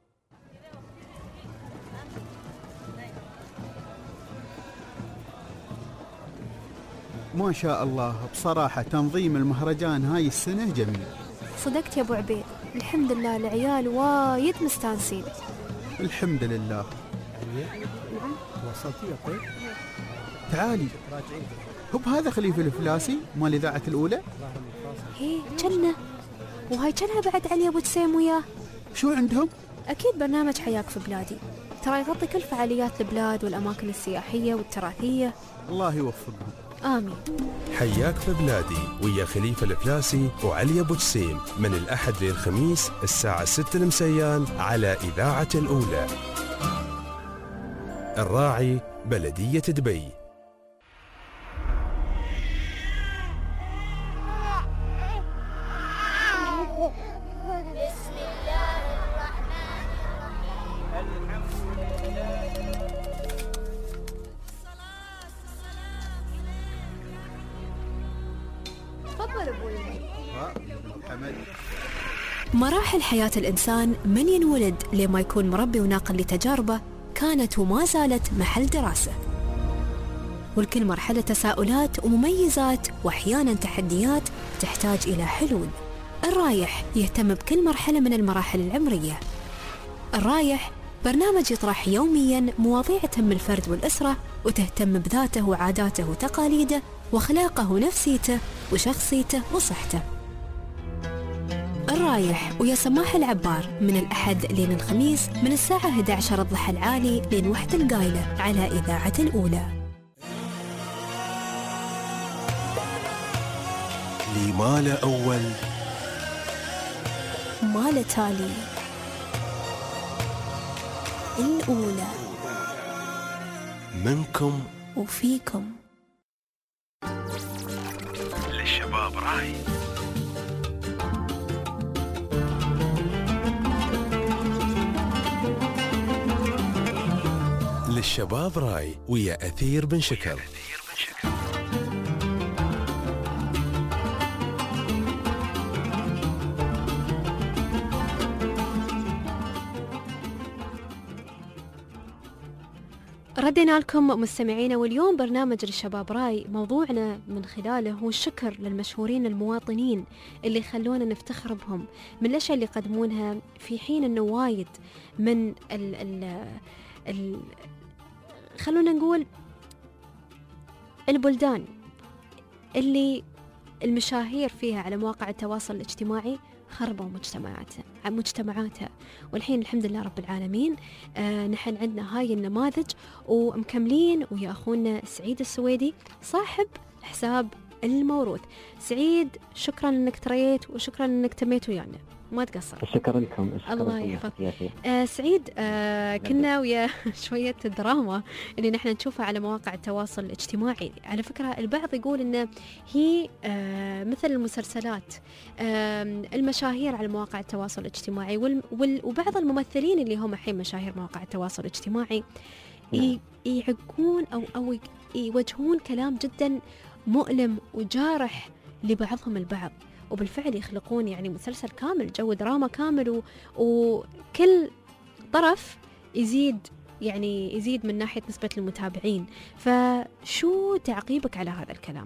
ما شاء الله، بصراحة تنظيم المهرجان هاي السنة جميل. صدقت يا أبو عبيد، الحمد لله العيال وايد مستانسين. الحمد لله. نعم وصلتي يا طيب؟ تعالي. هو هذا خليفة الفلاسي مال إذاعة الأولى؟ هي جنة، وهاي جنها بعد علي أبو جسيم وياه. شو عندهم؟ أكيد برنامج حياك في بلادي، ترى يغطي كل فعاليات البلاد والأماكن السياحية والتراثية. الله يوفقهم. آمين. حياك في بلادي ويا خليفة الفلاسي وعلي أبو جسيم من الأحد للخميس الساعة ستة المسيان على إذاعة الأولى. الراعي بلدية دبي. مراحل حياة الإنسان من ينولد لما يكون مربي وناقل لتجاربه كانت وما زالت محل دراسة، والكل مرحلة تساؤلات ومميزات وأحيانا تحديات تحتاج إلى حلول. الرايح يهتم بكل مرحلة من المراحل العمرية. الرايح برنامج يطرح يوميا مواضيع تهم الفرد والأسرة وتهتم بذاته وعاداته وتقاليده وأخلاقه ونفسيته وشخصيته وصحته. الرايح ويا سماح العبار من الأحد لين الخميس من الساعة إحدى عشرة الضحى العالي لين وحدة القايلة على إذاعة الأولى. لي ما له أول ما له تالي، الأولى منكم وفيكم. للشباب راي. للشباب راي ويا أثير بن شكر. ردينا لكم مستمعينا، واليوم برنامج للشباب راي موضوعنا من خلاله هو الشكر للمشهورين المواطنين اللي يخلونا نفتخر بهم من الأشياء اللي يقدمونها، في حين أنه وايد من ال ال ال خلونا نقول البلدان اللي المشاهير فيها على مواقع التواصل الاجتماعي خربوا مجتمعاتها مجتمعاتها والحين الحمد لله رب العالمين آه نحن عندنا هاي النماذج ومكملين ويا أخونا سعيد السويدي صاحب حساب الموروث. سعيد شكرا أنك تريت وشكرا أنك تميت ويانا. ما تقصر. شكرا لكم. الله يحفظك. آه سعيد، آه كنا ويا شوية دراما اللي نحن نشوفها على مواقع التواصل الاجتماعي. على فكرة البعض يقول إن هي آه مثل المسلسلات، آه المشاهير على مواقع التواصل الاجتماعي وال وال وبعض الممثلين اللي هم الحين مشاهير مواقع التواصل الاجتماعي يعقون أو أو يوجهون كلام جدا مؤلم وجارح لبعضهم البعض، وبالفعل يخلقون يعني مسلسل كامل، جو دراما كامل، و... وكل طرف يزيد يعني يزيد من ناحية نسبة المتابعين. فشو تعقيبك على هذا الكلام؟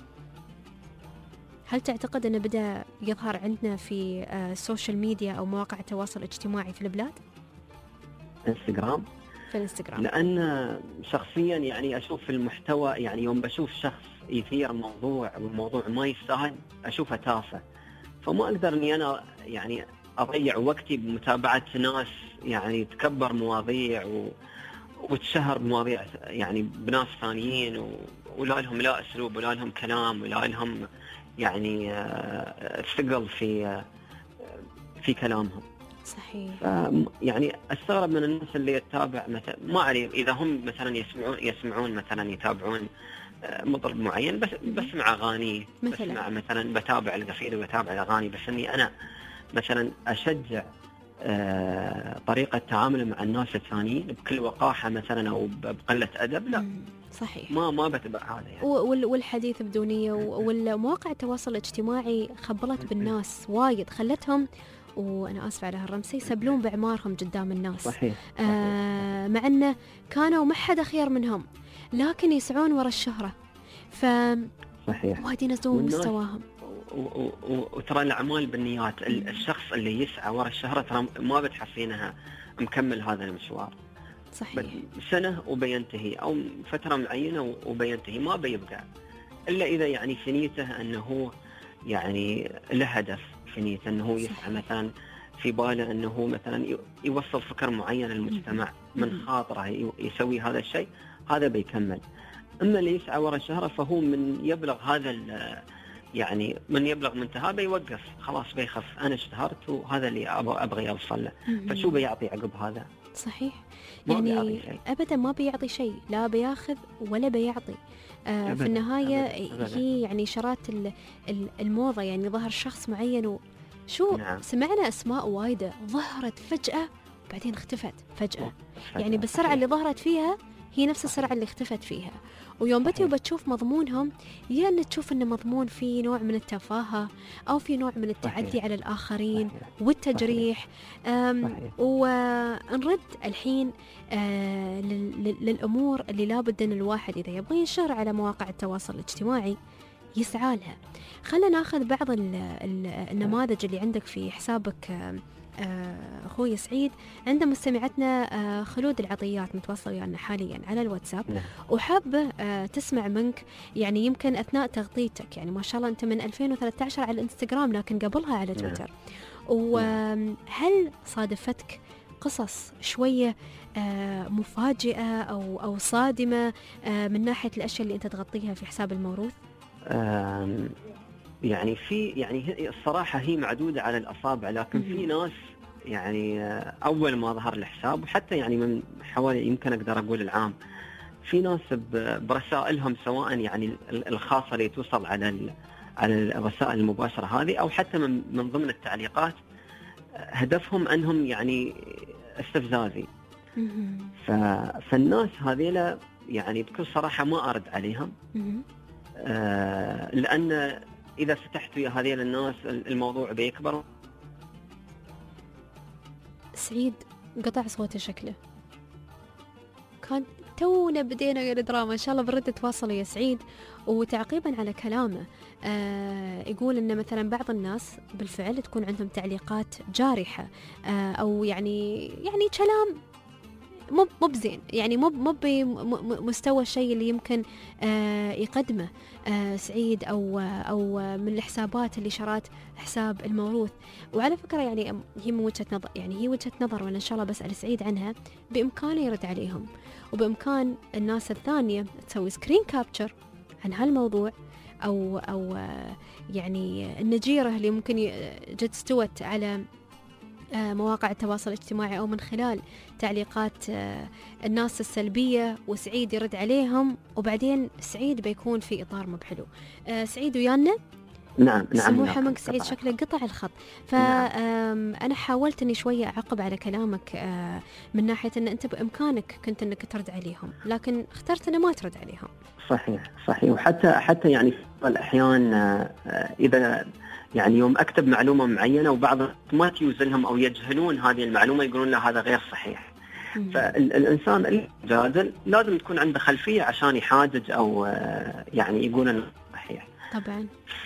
هل تعتقد أنه بدأ يظهر عندنا في السوشيال ميديا أو مواقع التواصل الاجتماعي في البلاد؟ انستغرام في الانستغرام. لأن شخصيا يعني أشوف المحتوى، يعني يوم بشوف شخص يثير موضوع والموضوع ما يستاهل أشوفه تافه، فما أقدر أني أنا يعني أضيع وقتي بمتابعة ناس يعني تكبر مواضيع و... وتشهر بمواضيع يعني بناس ثانيين، و... ولا لهم لا أسلوب ولا لهم كلام ولا لهم يعني ثقل في في كلامهم. صحيح. يعني استغرب من الناس اللي يتابع مثلا، ما أعرف إذا هم مثلا يسمعون يسمعون مثلا يتابعون مطرب معين، بس بسمع أغاني، بسمع مثلا بتابع القصيدة وبتابع الأغاني، بس إني أنا مثلا أشجع طريقة تعامل مع الناس الثانيين بكل وقاحة مثلا أو بقلة أدب، لا. صحيح. ما ما بتبع هذا يعني. والحديث بدونية، والمواقع التواصل الاجتماعي خبلت بالناس وايد، خلتهم وأنا آسفة على هالرمسي يسبلون بعمارهم قدام الناس. صحيح. آه مع أنه كانوا ما حدا خير منهم، لكن يسعون ورا الشهرة. ف صحيح. وايد ينزلون مستواهم. وترى الأعمال بالنيات، الشخص اللي يسعى ورا الشهرة ترى ما بتحسينها مكمل هذا المشوار. صحيح. سنة وبينتهي أو فترة معينة وبينتهي، ما بيبقى إلا إذا يعني في نيته أنه يعني له هدف، في نيته أنه يسعى مثلا في باله أنه مثلا يوصل فكر معين للمجتمع، من خاطره يسوي هذا الشيء، هذا بيكمل. أما اللي يسعى وراء الشهرة فهو من يبلغ هذا يعني من يبلغ منتهى بيوقف، خلاص بيخف، أنا اشتهرت وهذا اللي أبغى أوصل له، فشو بيعطي عقب هذا؟ صحيح. يعني أبدا ما بيعطي شيء، لا بياخذ ولا بيعطي. آه في النهاية أبداً. أبداً. هي يعني شرات الموضة، يعني ظهر شخص معين وشو نعم. سمعنا أسماء وايدة ظهرت فجأة بعدين اختفت فجأة، يعني بالسرعة اللي ظهرت فيها هي نفس السرعة اللي اختفت فيها. ويوم بتي وبتشوف مضمونهم، يا أن تشوف أن مضمون فيه نوع من التفاهة أو في نوع من التعدي صحيح. على الآخرين صحيح. والتجريح. ونرد الحين آه للأمور اللي لابد أن الواحد إذا يبغى ينشر على مواقع التواصل الاجتماعي يسعى لها. خلنا ناخذ بعض النماذج اللي عندك في حسابك أخوي سعيد. عند مستمعتنا خلود العطيات متواصل ويانا حاليا على الواتساب، وحابة تسمع منك يعني يمكن أثناء تغطيتك، يعني ما شاء الله أنت من ألفين وثلاثة عشر على الانستغرام لكن قبلها على تويتر، وهل صادفتك قصص شوية مفاجئة أو أو صادمة من ناحية الأشياء اللي أنت تغطيها في حساب الموروث؟ يعني في يعني الصراحة هي معدودة على الأصابع، لكن في ناس يعني أول ما ظهر الحساب، وحتى يعني من حوالي يمكن أقدر أقول العام، في ناس برسائلهم سواء يعني الخاصة اللي توصل على على الرسائل المباشرة هذه، أو حتى من من ضمن التعليقات هدفهم أنهم يعني استفزازي. فالناس هذيلا يعني بكل صراحة ما أرد عليهم، آه لأن إذا فتحت ويا هذيل الناس الموضوع بيكبر. سعيد قطع صوته شكله، كان تونا بدينا يا الدراما. إن شاء الله برد تواصل يا سعيد. وتعقيبا على كلامه آه يقول إن مثلا بعض الناس بالفعل تكون عندهم تعليقات جارحة آه أو يعني يعني كلام مو مو بزين، يعني مو مو بمستوى الشيء اللي يمكن آه يقدمه آه سعيد او او من الحسابات اللي شرات حساب الموروث. وعلى فكره يعني هي من وجهه نظر، يعني هي وجهه نظر، وانا ان شاء الله بسال سعيد عنها، بامكانه يرد عليهم، وبامكان الناس الثانيه تسوي سكرين كابتشر عن هالموضوع أو أو يعني النجيرة اللي ممكن جت استوت على مواقع التواصل الاجتماعي أو من خلال تعليقات الناس السلبية، وسعيد يرد عليهم، وبعدين سعيد بيكون في إطار مو بحلو. سعيد ويانا؟ نعم نعم. سمو حمد سعيد شكله قطع الخط، فأنا حاولت أني شوية أعقب على كلامك من ناحية أن أنت بإمكانك كنت أنك ترد عليهم، لكن اخترت أن ما ترد عليهم. صحيح صحيح. وحتى حتى يعني في بعض الأحيان إذا يعني يوم أكتب معلومة معينة وبعض ما تيوزنهم أو يجهلون هذه المعلومة يقولون له هذا غير صحيح. فالإنسان اللي يجادل لازم تكون عنده خلفية عشان يحاجج أو يعني يقول أنه صحيح. طبعا.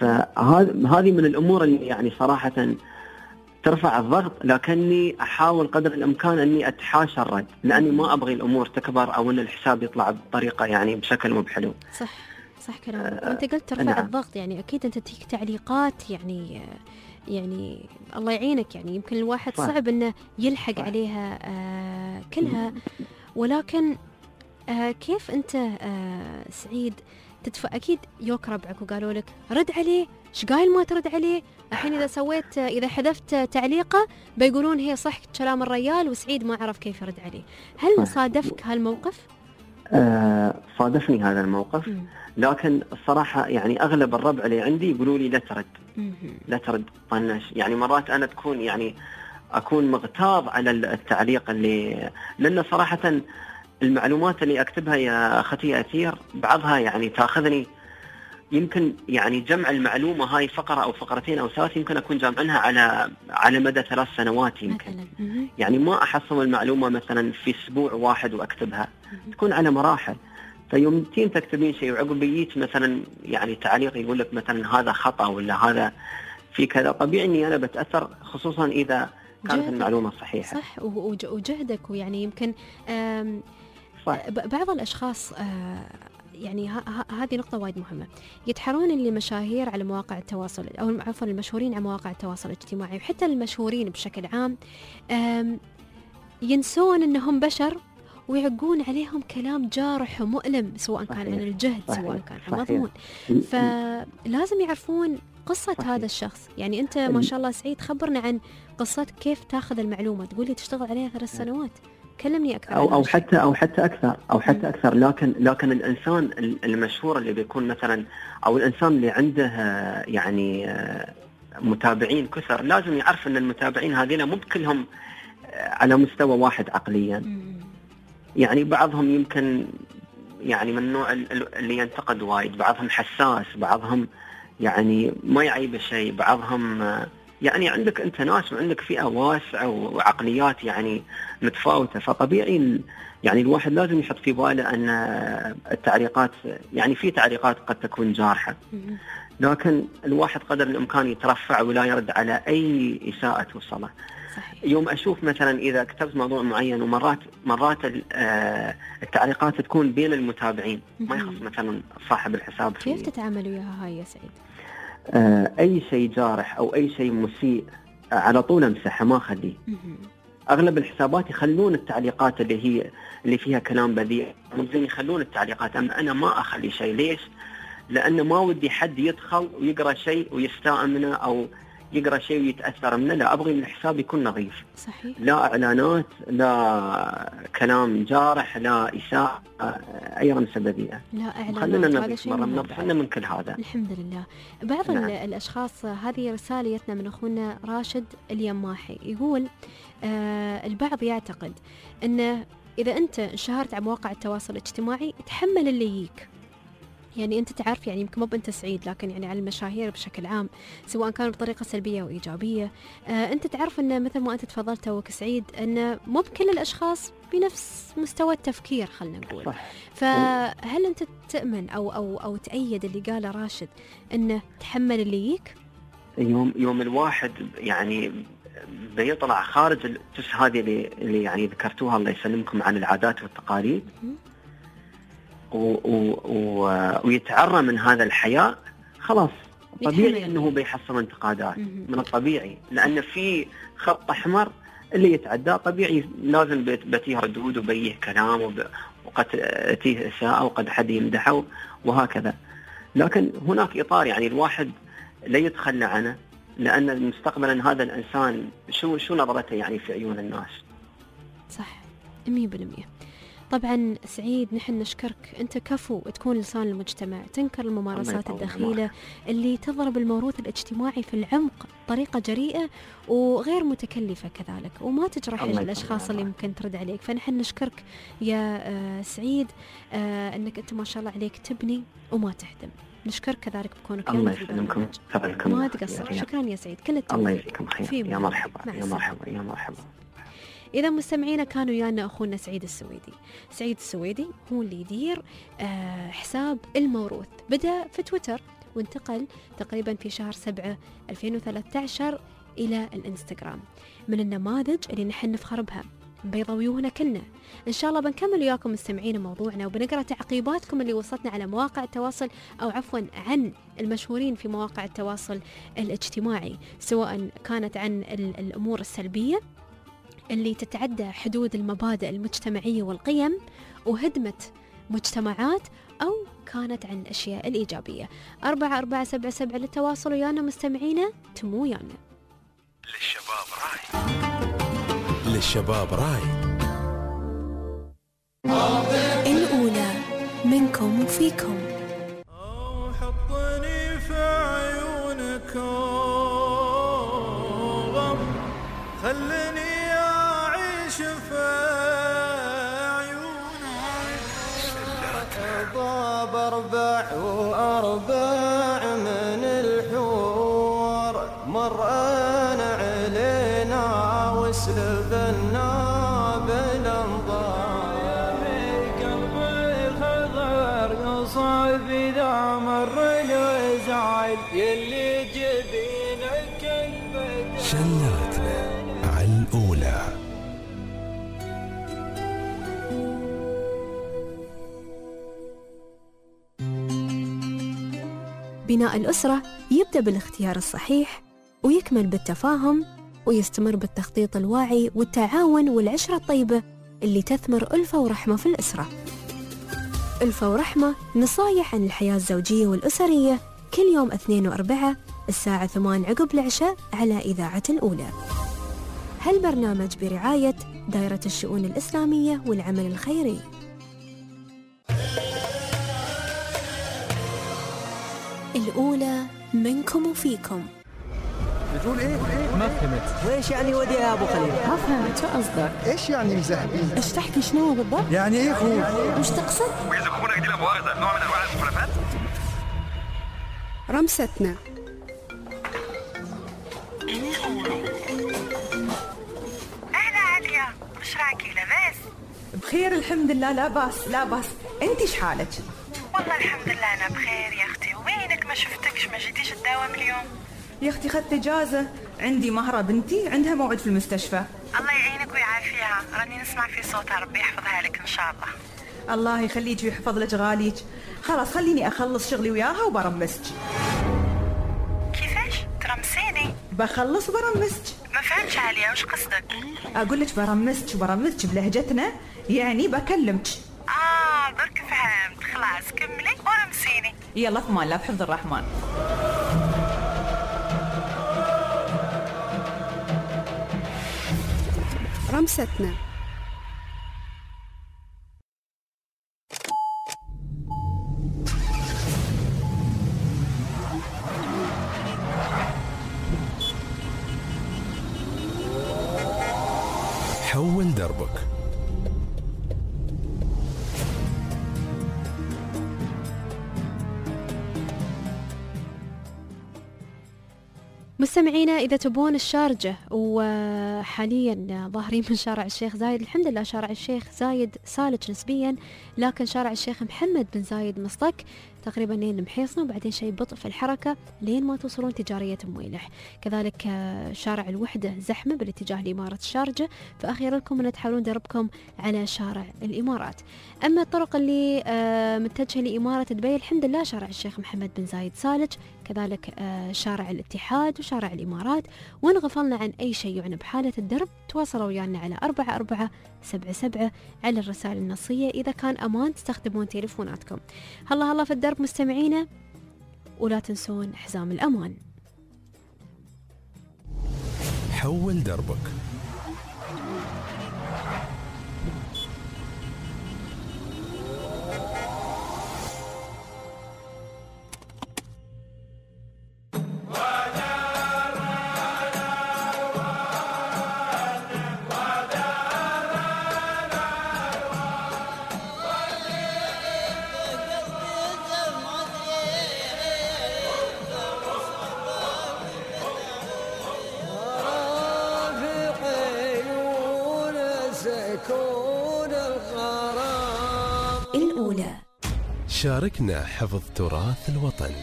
فهذه من الأمور اللي يعني صراحة ترفع الضغط، لكني أحاول قدر الإمكان أني أتحاشى الرد، لأني ما أبغي الأمور تكبر أو أن الحساب يطلع بطريقة يعني بشكل مو بحلو. صح صح كلامك. وأنت قلت ترفع نعم. الضغط، يعني أكيد أنت تجيك تعليقات يعني يعني الله يعينك، يعني يمكن الواحد صح. صعب أنه يلحق صح. عليها آه كلها، ولكن آه كيف أنت آه سعيد تدفع؟ أكيد يوك ربعك وقالوا لك رد عليه، إيش قايل ما ترد عليه؟ الحين إذا سويت إذا حذفت تعليقه بيقولون هي صح كلام الرجال وسعيد ما عرف كيف يرد عليه. هل صادفك هالموقف؟ آه صادفني هذا الموقف، م. لكن الصراحة يعني أغلب الربع اللي عندي يقولوا لي لا ترد م. لا ترد طنش. يعني مرات أنا تكون يعني أكون مغتاظ على التعليق اللي، لأن صراحة المعلومات اللي أكتبها يا أختي أثير بعضها يعني تأخذني يمكن يعني جمع المعلومة هاي فقرة أو فقرتين أو ثلاث يمكن أكون جامعنها على على مدى ثلاث سنوات يمكن مثلاً. يعني ما أحصل المعلومة مثلا في أسبوع واحد وأكتبها، تكون على مراحل. فيوم تين تكتبين شيء وعقب بيجيك مثلا يعني تعليق يقول لك مثلا هذا خطأ ولا هذا في كذا، طبيعي إني أنا بتأثر، خصوصا إذا كانت المعلومة صحيحة. صح. وجهدك، ويعني يمكن بعض الأشخاص يعني هذه نقطة وايد مهمة، يتحرون اللي مشاهير على مواقع التواصل أو عفوا المشهورين على مواقع التواصل الاجتماعي، وحتى المشهورين بشكل عام ينسون أنهم بشر ويعقون عليهم كلام جارح ومؤلم، سواء كان عن الجهد صحيح. سواء كان عن مضمون. فلازم يعرفون قصة صحيح. هذا الشخص. يعني أنت ما شاء الله سعيد خبرنا عن قصتك، كيف تاخذ المعلومة، تقولي تشتغل عليها ثلاث سنوات، كلمني أكثر. أو أو حتى أو حتى أكثر أو حتى أكثر لكن لكن الإنسان المشهور اللي بيكون مثلا أو الإنسان اللي عنده يعني متابعين كثر لازم يعرف أن المتابعين هذين مو كلهم على مستوى واحد عقليا. يعني بعضهم يمكن يعني من النوع اللي ينتقد وايد، بعضهم حساس، بعضهم يعني ما يعيب شيء، بعضهم يعني عندك أنت ناس وعندك فئة واسعة وعقليات يعني متفاوتة. فطبيعي يعني الواحد لازم يحط في باله أن التعليقات يعني في تعليقات قد تكون جارحة، لكن الواحد قدر الإمكان يترفع ولا يرد على أي إساءة توصله. يوم أشوف مثلا إذا كتبت موضوع معين ومرات مرات التعليقات تكون بين المتابعين ما يخص مثلا صاحب الحساب، كيف تتعامل وياها هاي يا سعيد؟ أي شيء جارح أو أي شيء مسيء على طول أمسحه ما أخليه. أغلب الحسابات يخلون التعليقات اللي هي اللي فيها كلام بذيء ممكن يخلون التعليقات، أما أنا ما أخلي شيء. ليش؟ لأن ما ودي حد يدخل ويقرأ شيء ويستاء منه أو يقرأ شيء ويتأثر منه. لا، أبغي الحساب يكون نظيف. صحيح. لا إعلانات، لا كلام جارح، لا إساءة، أي رمز بذيئة. لا إعلانات. خلينا ننظف مرة ننظفنا من كل هذا. الحمد لله. بعض نعم. الأشخاص، هذه رسالة جتنا من أخونا راشد اليماحي، يقول آه البعض يعتقد أنه إذا أنت انشهرت على مواقع التواصل الاجتماعي تحمل اللي يجيك. يعني أنت تعرف، يعني يمكن مو بأنت سعيد، لكن يعني على المشاهير بشكل عام سواء كانوا بطريقة سلبية أو إيجابية، آه أنت تعرف أن مثل ما أنت تفضلت وكسعيد أن مو بكل الأشخاص بنفس مستوى التفكير خلنا نقول. صح. فهل أنت تؤمن أو أو أو تأيد اللي قاله راشد أنه تحمل اللي يجيك؟ يوم يوم الواحد يعني بيطلع خارج التس هذه اللي, اللي يعني ذكرتوها الله يسلمكم عن العادات والتقاليد و و و ويتعرى من هذا الحياء، خلاص طبيعي أنه بيحصل انتقادات من الطبيعي، لأن في خط أحمر اللي يتعدى طبيعي لازم بتيه ردود وبيه كلام وقد تيه إساءة وقد حد يمدحه وهكذا. لكن هناك إطار يعني الواحد لا يتخلى عنه، لأن مستقبلا هذا الإنسان شو شو نظرته يعني في عيون الناس. صح مية بالمية. طبعا سعيد، نحن نشكرك، أنت كفو تكون لسان المجتمع، تنكر الممارسات الدخيلة اللي تضرب الموروث الاجتماعي في العمق بطريقة جريئة وغير متكلفة كذلك، وما تجرح الأشخاص اللي ممكن ترد عليك. فنحن نشكرك يا آه سعيد، آه أنك أنت ما شاء الله عليك تبني وما تهدم. نشكرك كذلك بكونك الله يسلمكم، ما تقصر. شكرا يا سعيد، كل التوفيق. الله يجزيكم خير. يا مرحبا يا مرحبا يا مرحبا. إذا مستمعينا كانوا ويانا أخونا سعيد السويدي. سعيد السويدي هو اللي يدير آه حساب الموروث، بدأ في تويتر وانتقل تقريبا في شهر سبعة ألفين وثلاثة عشر إلى الإنستغرام. من النماذج اللي نحن نفخر بها، بيضويونا كلنا. إن شاء الله بنكمل وياكم مستمعين موضوعنا، وبنقرأ تعقيباتكم اللي وصلتنا على مواقع التواصل، أو عفوا عن المشهورين في مواقع التواصل الاجتماعي، سواء كانت عن الأمور السلبية اللي تتعدى حدود المبادئ المجتمعية والقيم وهدمة مجتمعات، أو كانت عن الأشياء الإيجابية. أربعة أربعة سبعة سبعة للتواصل ويانا مستمعينا، تمو ويانا. للشباب راي، للشباب راي. الأولى منكم وفيكم. حطني في عيونكم، خلني أعيش في عيونك. ضاب أربع وأربع من الحور، مرأنا علينا وسلبنا بالانظار. قلبي خضر يصعب إذا مر الوزعل، يلي جبينك البدر. شلاتنا على الأولى. بناء الأسرة يبدأ بالاختيار الصحيح، ويكمل بالتفاهم، ويستمر بالتخطيط الواعي والتعاون والعشرة الطيبة اللي تثمر ألفة ورحمة في الأسرة. ألفة ورحمة، نصايح عن الحياة الزوجية والأسرية، كل يوم اثنين وأربعة الساعة ثمان عقب العشاء على إذاعة الأولى. هالبرنامج برعاية دائرة الشؤون الإسلامية والعمل الخيري. الأولى منكم وفيكم. بتقول ايه؟ ما فهمت. وايش يعني ودي يا ابو خليل؟ ما فهمت شو قصدك؟ ايش يعني مزهقين؟ ايش تحكي شنو بالضبط؟ يعني ايه خوف؟ وش تقصد؟ ويزكونك دي لمؤاخذة نوع من انواع المخالفات. رمستنا. اهلا عليا، وش راكي لاباس؟ بخير الحمد لله، لا باس لا باس. انت ايش حالك؟ والله الحمد لله انا بخير يا اختي. وينك ما شفتكش، ما جيتيش تداوم اليوم؟ يا اختي خدت اجازه، عندي مهره بنتي عندها موعد في المستشفى. الله يعينك ويعافيها، راني نسمع في صوتها، ربي يحفظها لك ان شاء الله. الله يخليك ويحفظ لك غاليك. خلاص خليني اخلص شغلي وياها وبرمسك. كيفاش ترمسيني؟ بخلص وبرمسك. ما فهمتش عليا، وش قصدك؟ اقول لك برمسك وبرمسك بلهجتنا، يعني بكلمك. اه برك فهمت، خلاص كملي ورمسيني. يلا في مان الله، بحفظ الرحمن. رمستنا. حول دربك. مستمعينا، إذا تبون الشارجة وحاليا ظاهرين من شارع الشيخ زايد، الحمد لله شارع الشيخ زايد سالك نسبيا، لكن شارع الشيخ محمد بن زايد مصطك تقريبا لين المحيصنة، وبعدين شيء بطء في الحركة لين ما توصلون تجارية مويلح. كذلك شارع الوحدة زحمة بالاتجاه لإمارة الشارجة، فأخيرا لكم أن تحاولون دربكم على شارع الإمارات. أما الطرق اللي متجهة لإمارة دبي، الحمد لله شارع الشيخ محمد بن زايد سالك، كذلك شارع الاتحاد وشارع الإمارات. وإن غفلنا عن أي شيء يعني بحالة الدرب، تواصلوا ويانا على أربعة أربعة سبعة سبعة على الرسائل النصية إذا كان أمان تستخدمون تليفوناتكم. هلا هلا في الدرب مستمعينا، ولا تنسون حزام الأمان. حول دربك. الأولى. شاركنا حفظ تراث الوطن.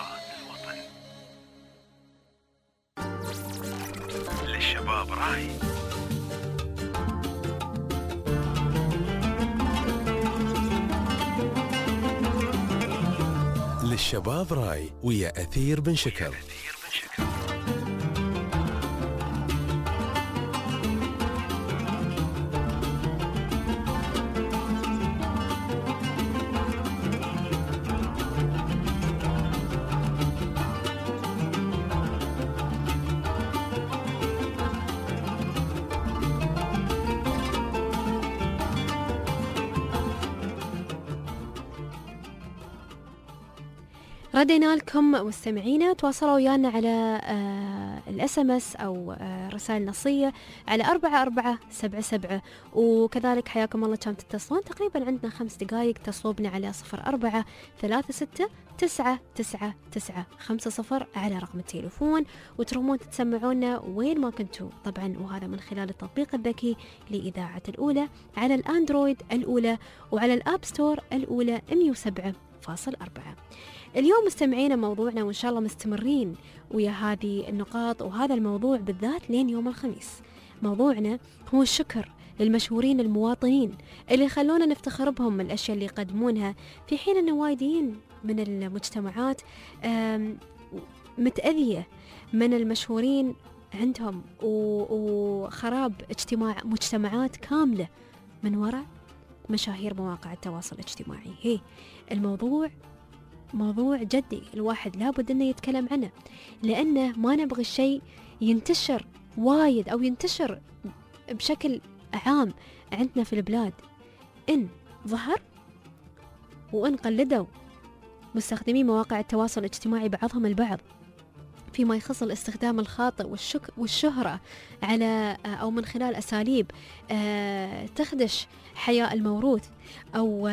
للشباب راي. للشباب راي ويا أثير بن شكر. ردينا لكم مستمعينا، تواصلوا ويانا على الاس ام اس او آه رسائل نصيه على أربعة أربعة سبعة سبعة، وكذلك حياكم الله كم تتصلون، تقريبا عندنا خمس دقائق تصوبنا على صفر أربعة ثلاثة ستة تسعة تسعة تسعة خمسة صفر على رقم التليفون، وترمون تسمعونا وين ما كنتوا طبعا، وهذا من خلال التطبيق الذكي لإذاعة الأولى على الأندرويد الأولى وعلى الأب ستور الأولى مية وسبعة فاصل أربعة. اليوم مستمعين موضوعنا وإن شاء الله مستمرين ويا هذه النقاط وهذا الموضوع بالذات لين يوم الخميس. موضوعنا هو الشكر للمشهورين المواطنين اللي يخلونا نفتخر بهم من الأشياء اللي يقدمونها، في حين أن وايدين من المجتمعات متأذية من المشهورين عندهم وخراب اجتماع مجتمعات كاملة من وراء مشاهير مواقع التواصل الاجتماعي. هي الموضوع موضوع جدي، الواحد لابد أنه يتكلم عنه، لأنه ما نبغي الشيء ينتشر وايد أو ينتشر بشكل عام عندنا في البلاد. إن ظهر وإن قلدوا مستخدمي مواقع التواصل الاجتماعي بعضهم البعض فيما يخص الاستخدام الخاطئ والشك والشهرة على أو من خلال أساليب تخدش حياء الموروث، أو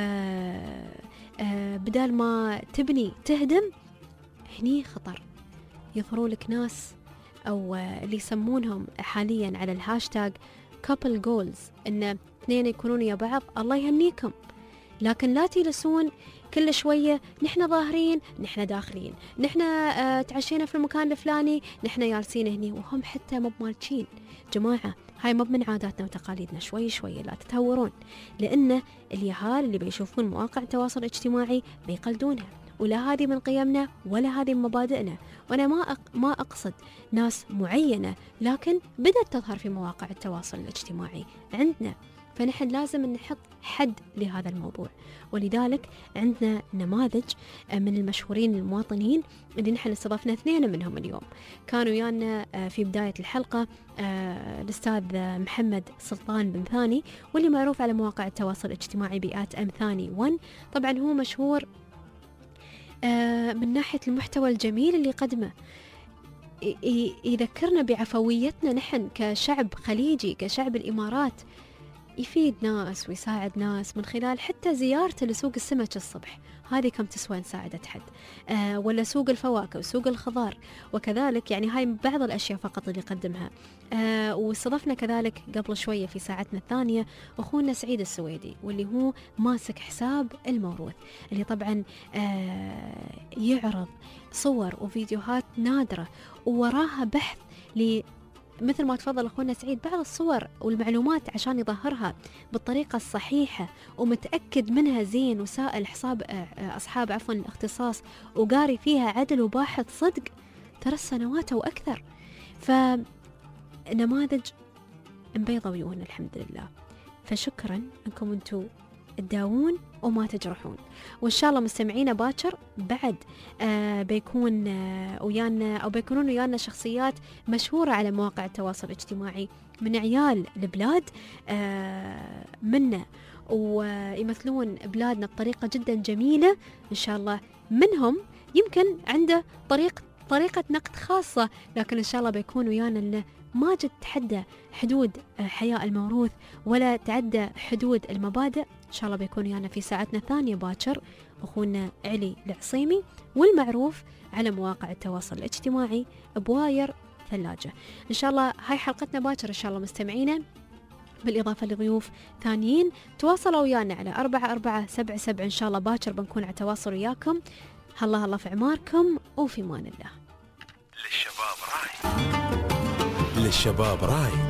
بدال ما تبني تهدم، هني خطر. يظهروا لك ناس أو اللي يسمونهم حاليا على الهاشتاج couple goals، إن اثنين يكونون يا بعض، الله يهنيكم، لكن لا تجلسون كل شوية نحن ظاهرين نحن داخلين، نحن اه تعشينا في المكان الفلاني، نحن جالسين هني، وهم حتى مو مالكين. جماعة هاي مو من عاداتنا وتقاليدنا، شوي شوي لا تتهورون، لأن اليهال اللي بيشوفون مواقع التواصل الاجتماعي بيقلدونها، ولا هذه من قيمنا ولا هذه من مبادئنا. وأنا ما أق... ما أقصد ناس معينة، لكن بدأت تظهر في مواقع التواصل الاجتماعي عندنا، فنحن لازم نحط حد لهذا الموضوع. ولذلك عندنا نماذج من المشهورين المواطنين اللي نحن استضفنا اثنين منهم اليوم. كانوا ويانا في بداية الحلقة الأستاذ محمد سلطان بن ثاني، واللي معروف على مواقع التواصل الاجتماعي بآت أم ثاني ون. طبعا هو مشهور من ناحية المحتوى الجميل اللي قدمه، يذكرنا بعفويتنا نحن كشعب خليجي، كشعب الإمارات، يفيد ناس ويساعد ناس من خلال حتى زيارته لسوق السمك الصبح، هذه كم تسوى إن ساعدت حد، آه ولا سوق الفواكه وسوق الخضار، وكذلك يعني هاي بعض الأشياء فقط اللي قدمها. آه واستضفنا كذلك قبل شوية في ساعتنا الثانية أخونا سعيد السويدي، واللي هو ماسك حساب الموروث، اللي طبعا آه يعرض صور وفيديوهات نادرة ووراها بحث ل مثل ما تفضل أخونا سعيد، بعض الصور والمعلومات عشان يظهرها بالطريقة الصحيحة ومتأكد منها زين، وسائل حساب أصحاب عفوا الاختصاص وقاري فيها عدل وباحث صدق ثلاث سنوات أو أكثر. فنماذج مبيضة ويوهن الحمد لله. فشكرا أنكم أنتوا تداوون وما تجرحون. وإن شاء الله مستمعينا باكر بعد آه بيكون آه ويانا أو بيكونون ويانا شخصيات مشهورة على مواقع التواصل الاجتماعي من عيال البلاد آه منا، ويمثلون بلادنا بطريقة جدا جميلة إن شاء الله. منهم يمكن عنده طريق طريقة نقد خاصة، لكن إن شاء الله بيكون ويانا إنه ما جد تحدى حدود حياء الموروث ولا تعدى حدود المبادئ. إن شاء الله بيكون ويانا في ساعتنا الثانية باكر أخونا علي العصيمي، والمعروف على مواقع التواصل الاجتماعي بواير ثلاجة. إن شاء الله هاي حلقتنا باكر إن شاء الله مستمعينا، بالإضافة لضيوف ثانيين. تواصلوا ويانا على أربعة أربعة سبعة سبعة. إن شاء الله باكر بنكون على تواصل وياكم. الله الله في عماركم وفي مان الله. للشباب راي للشباب راي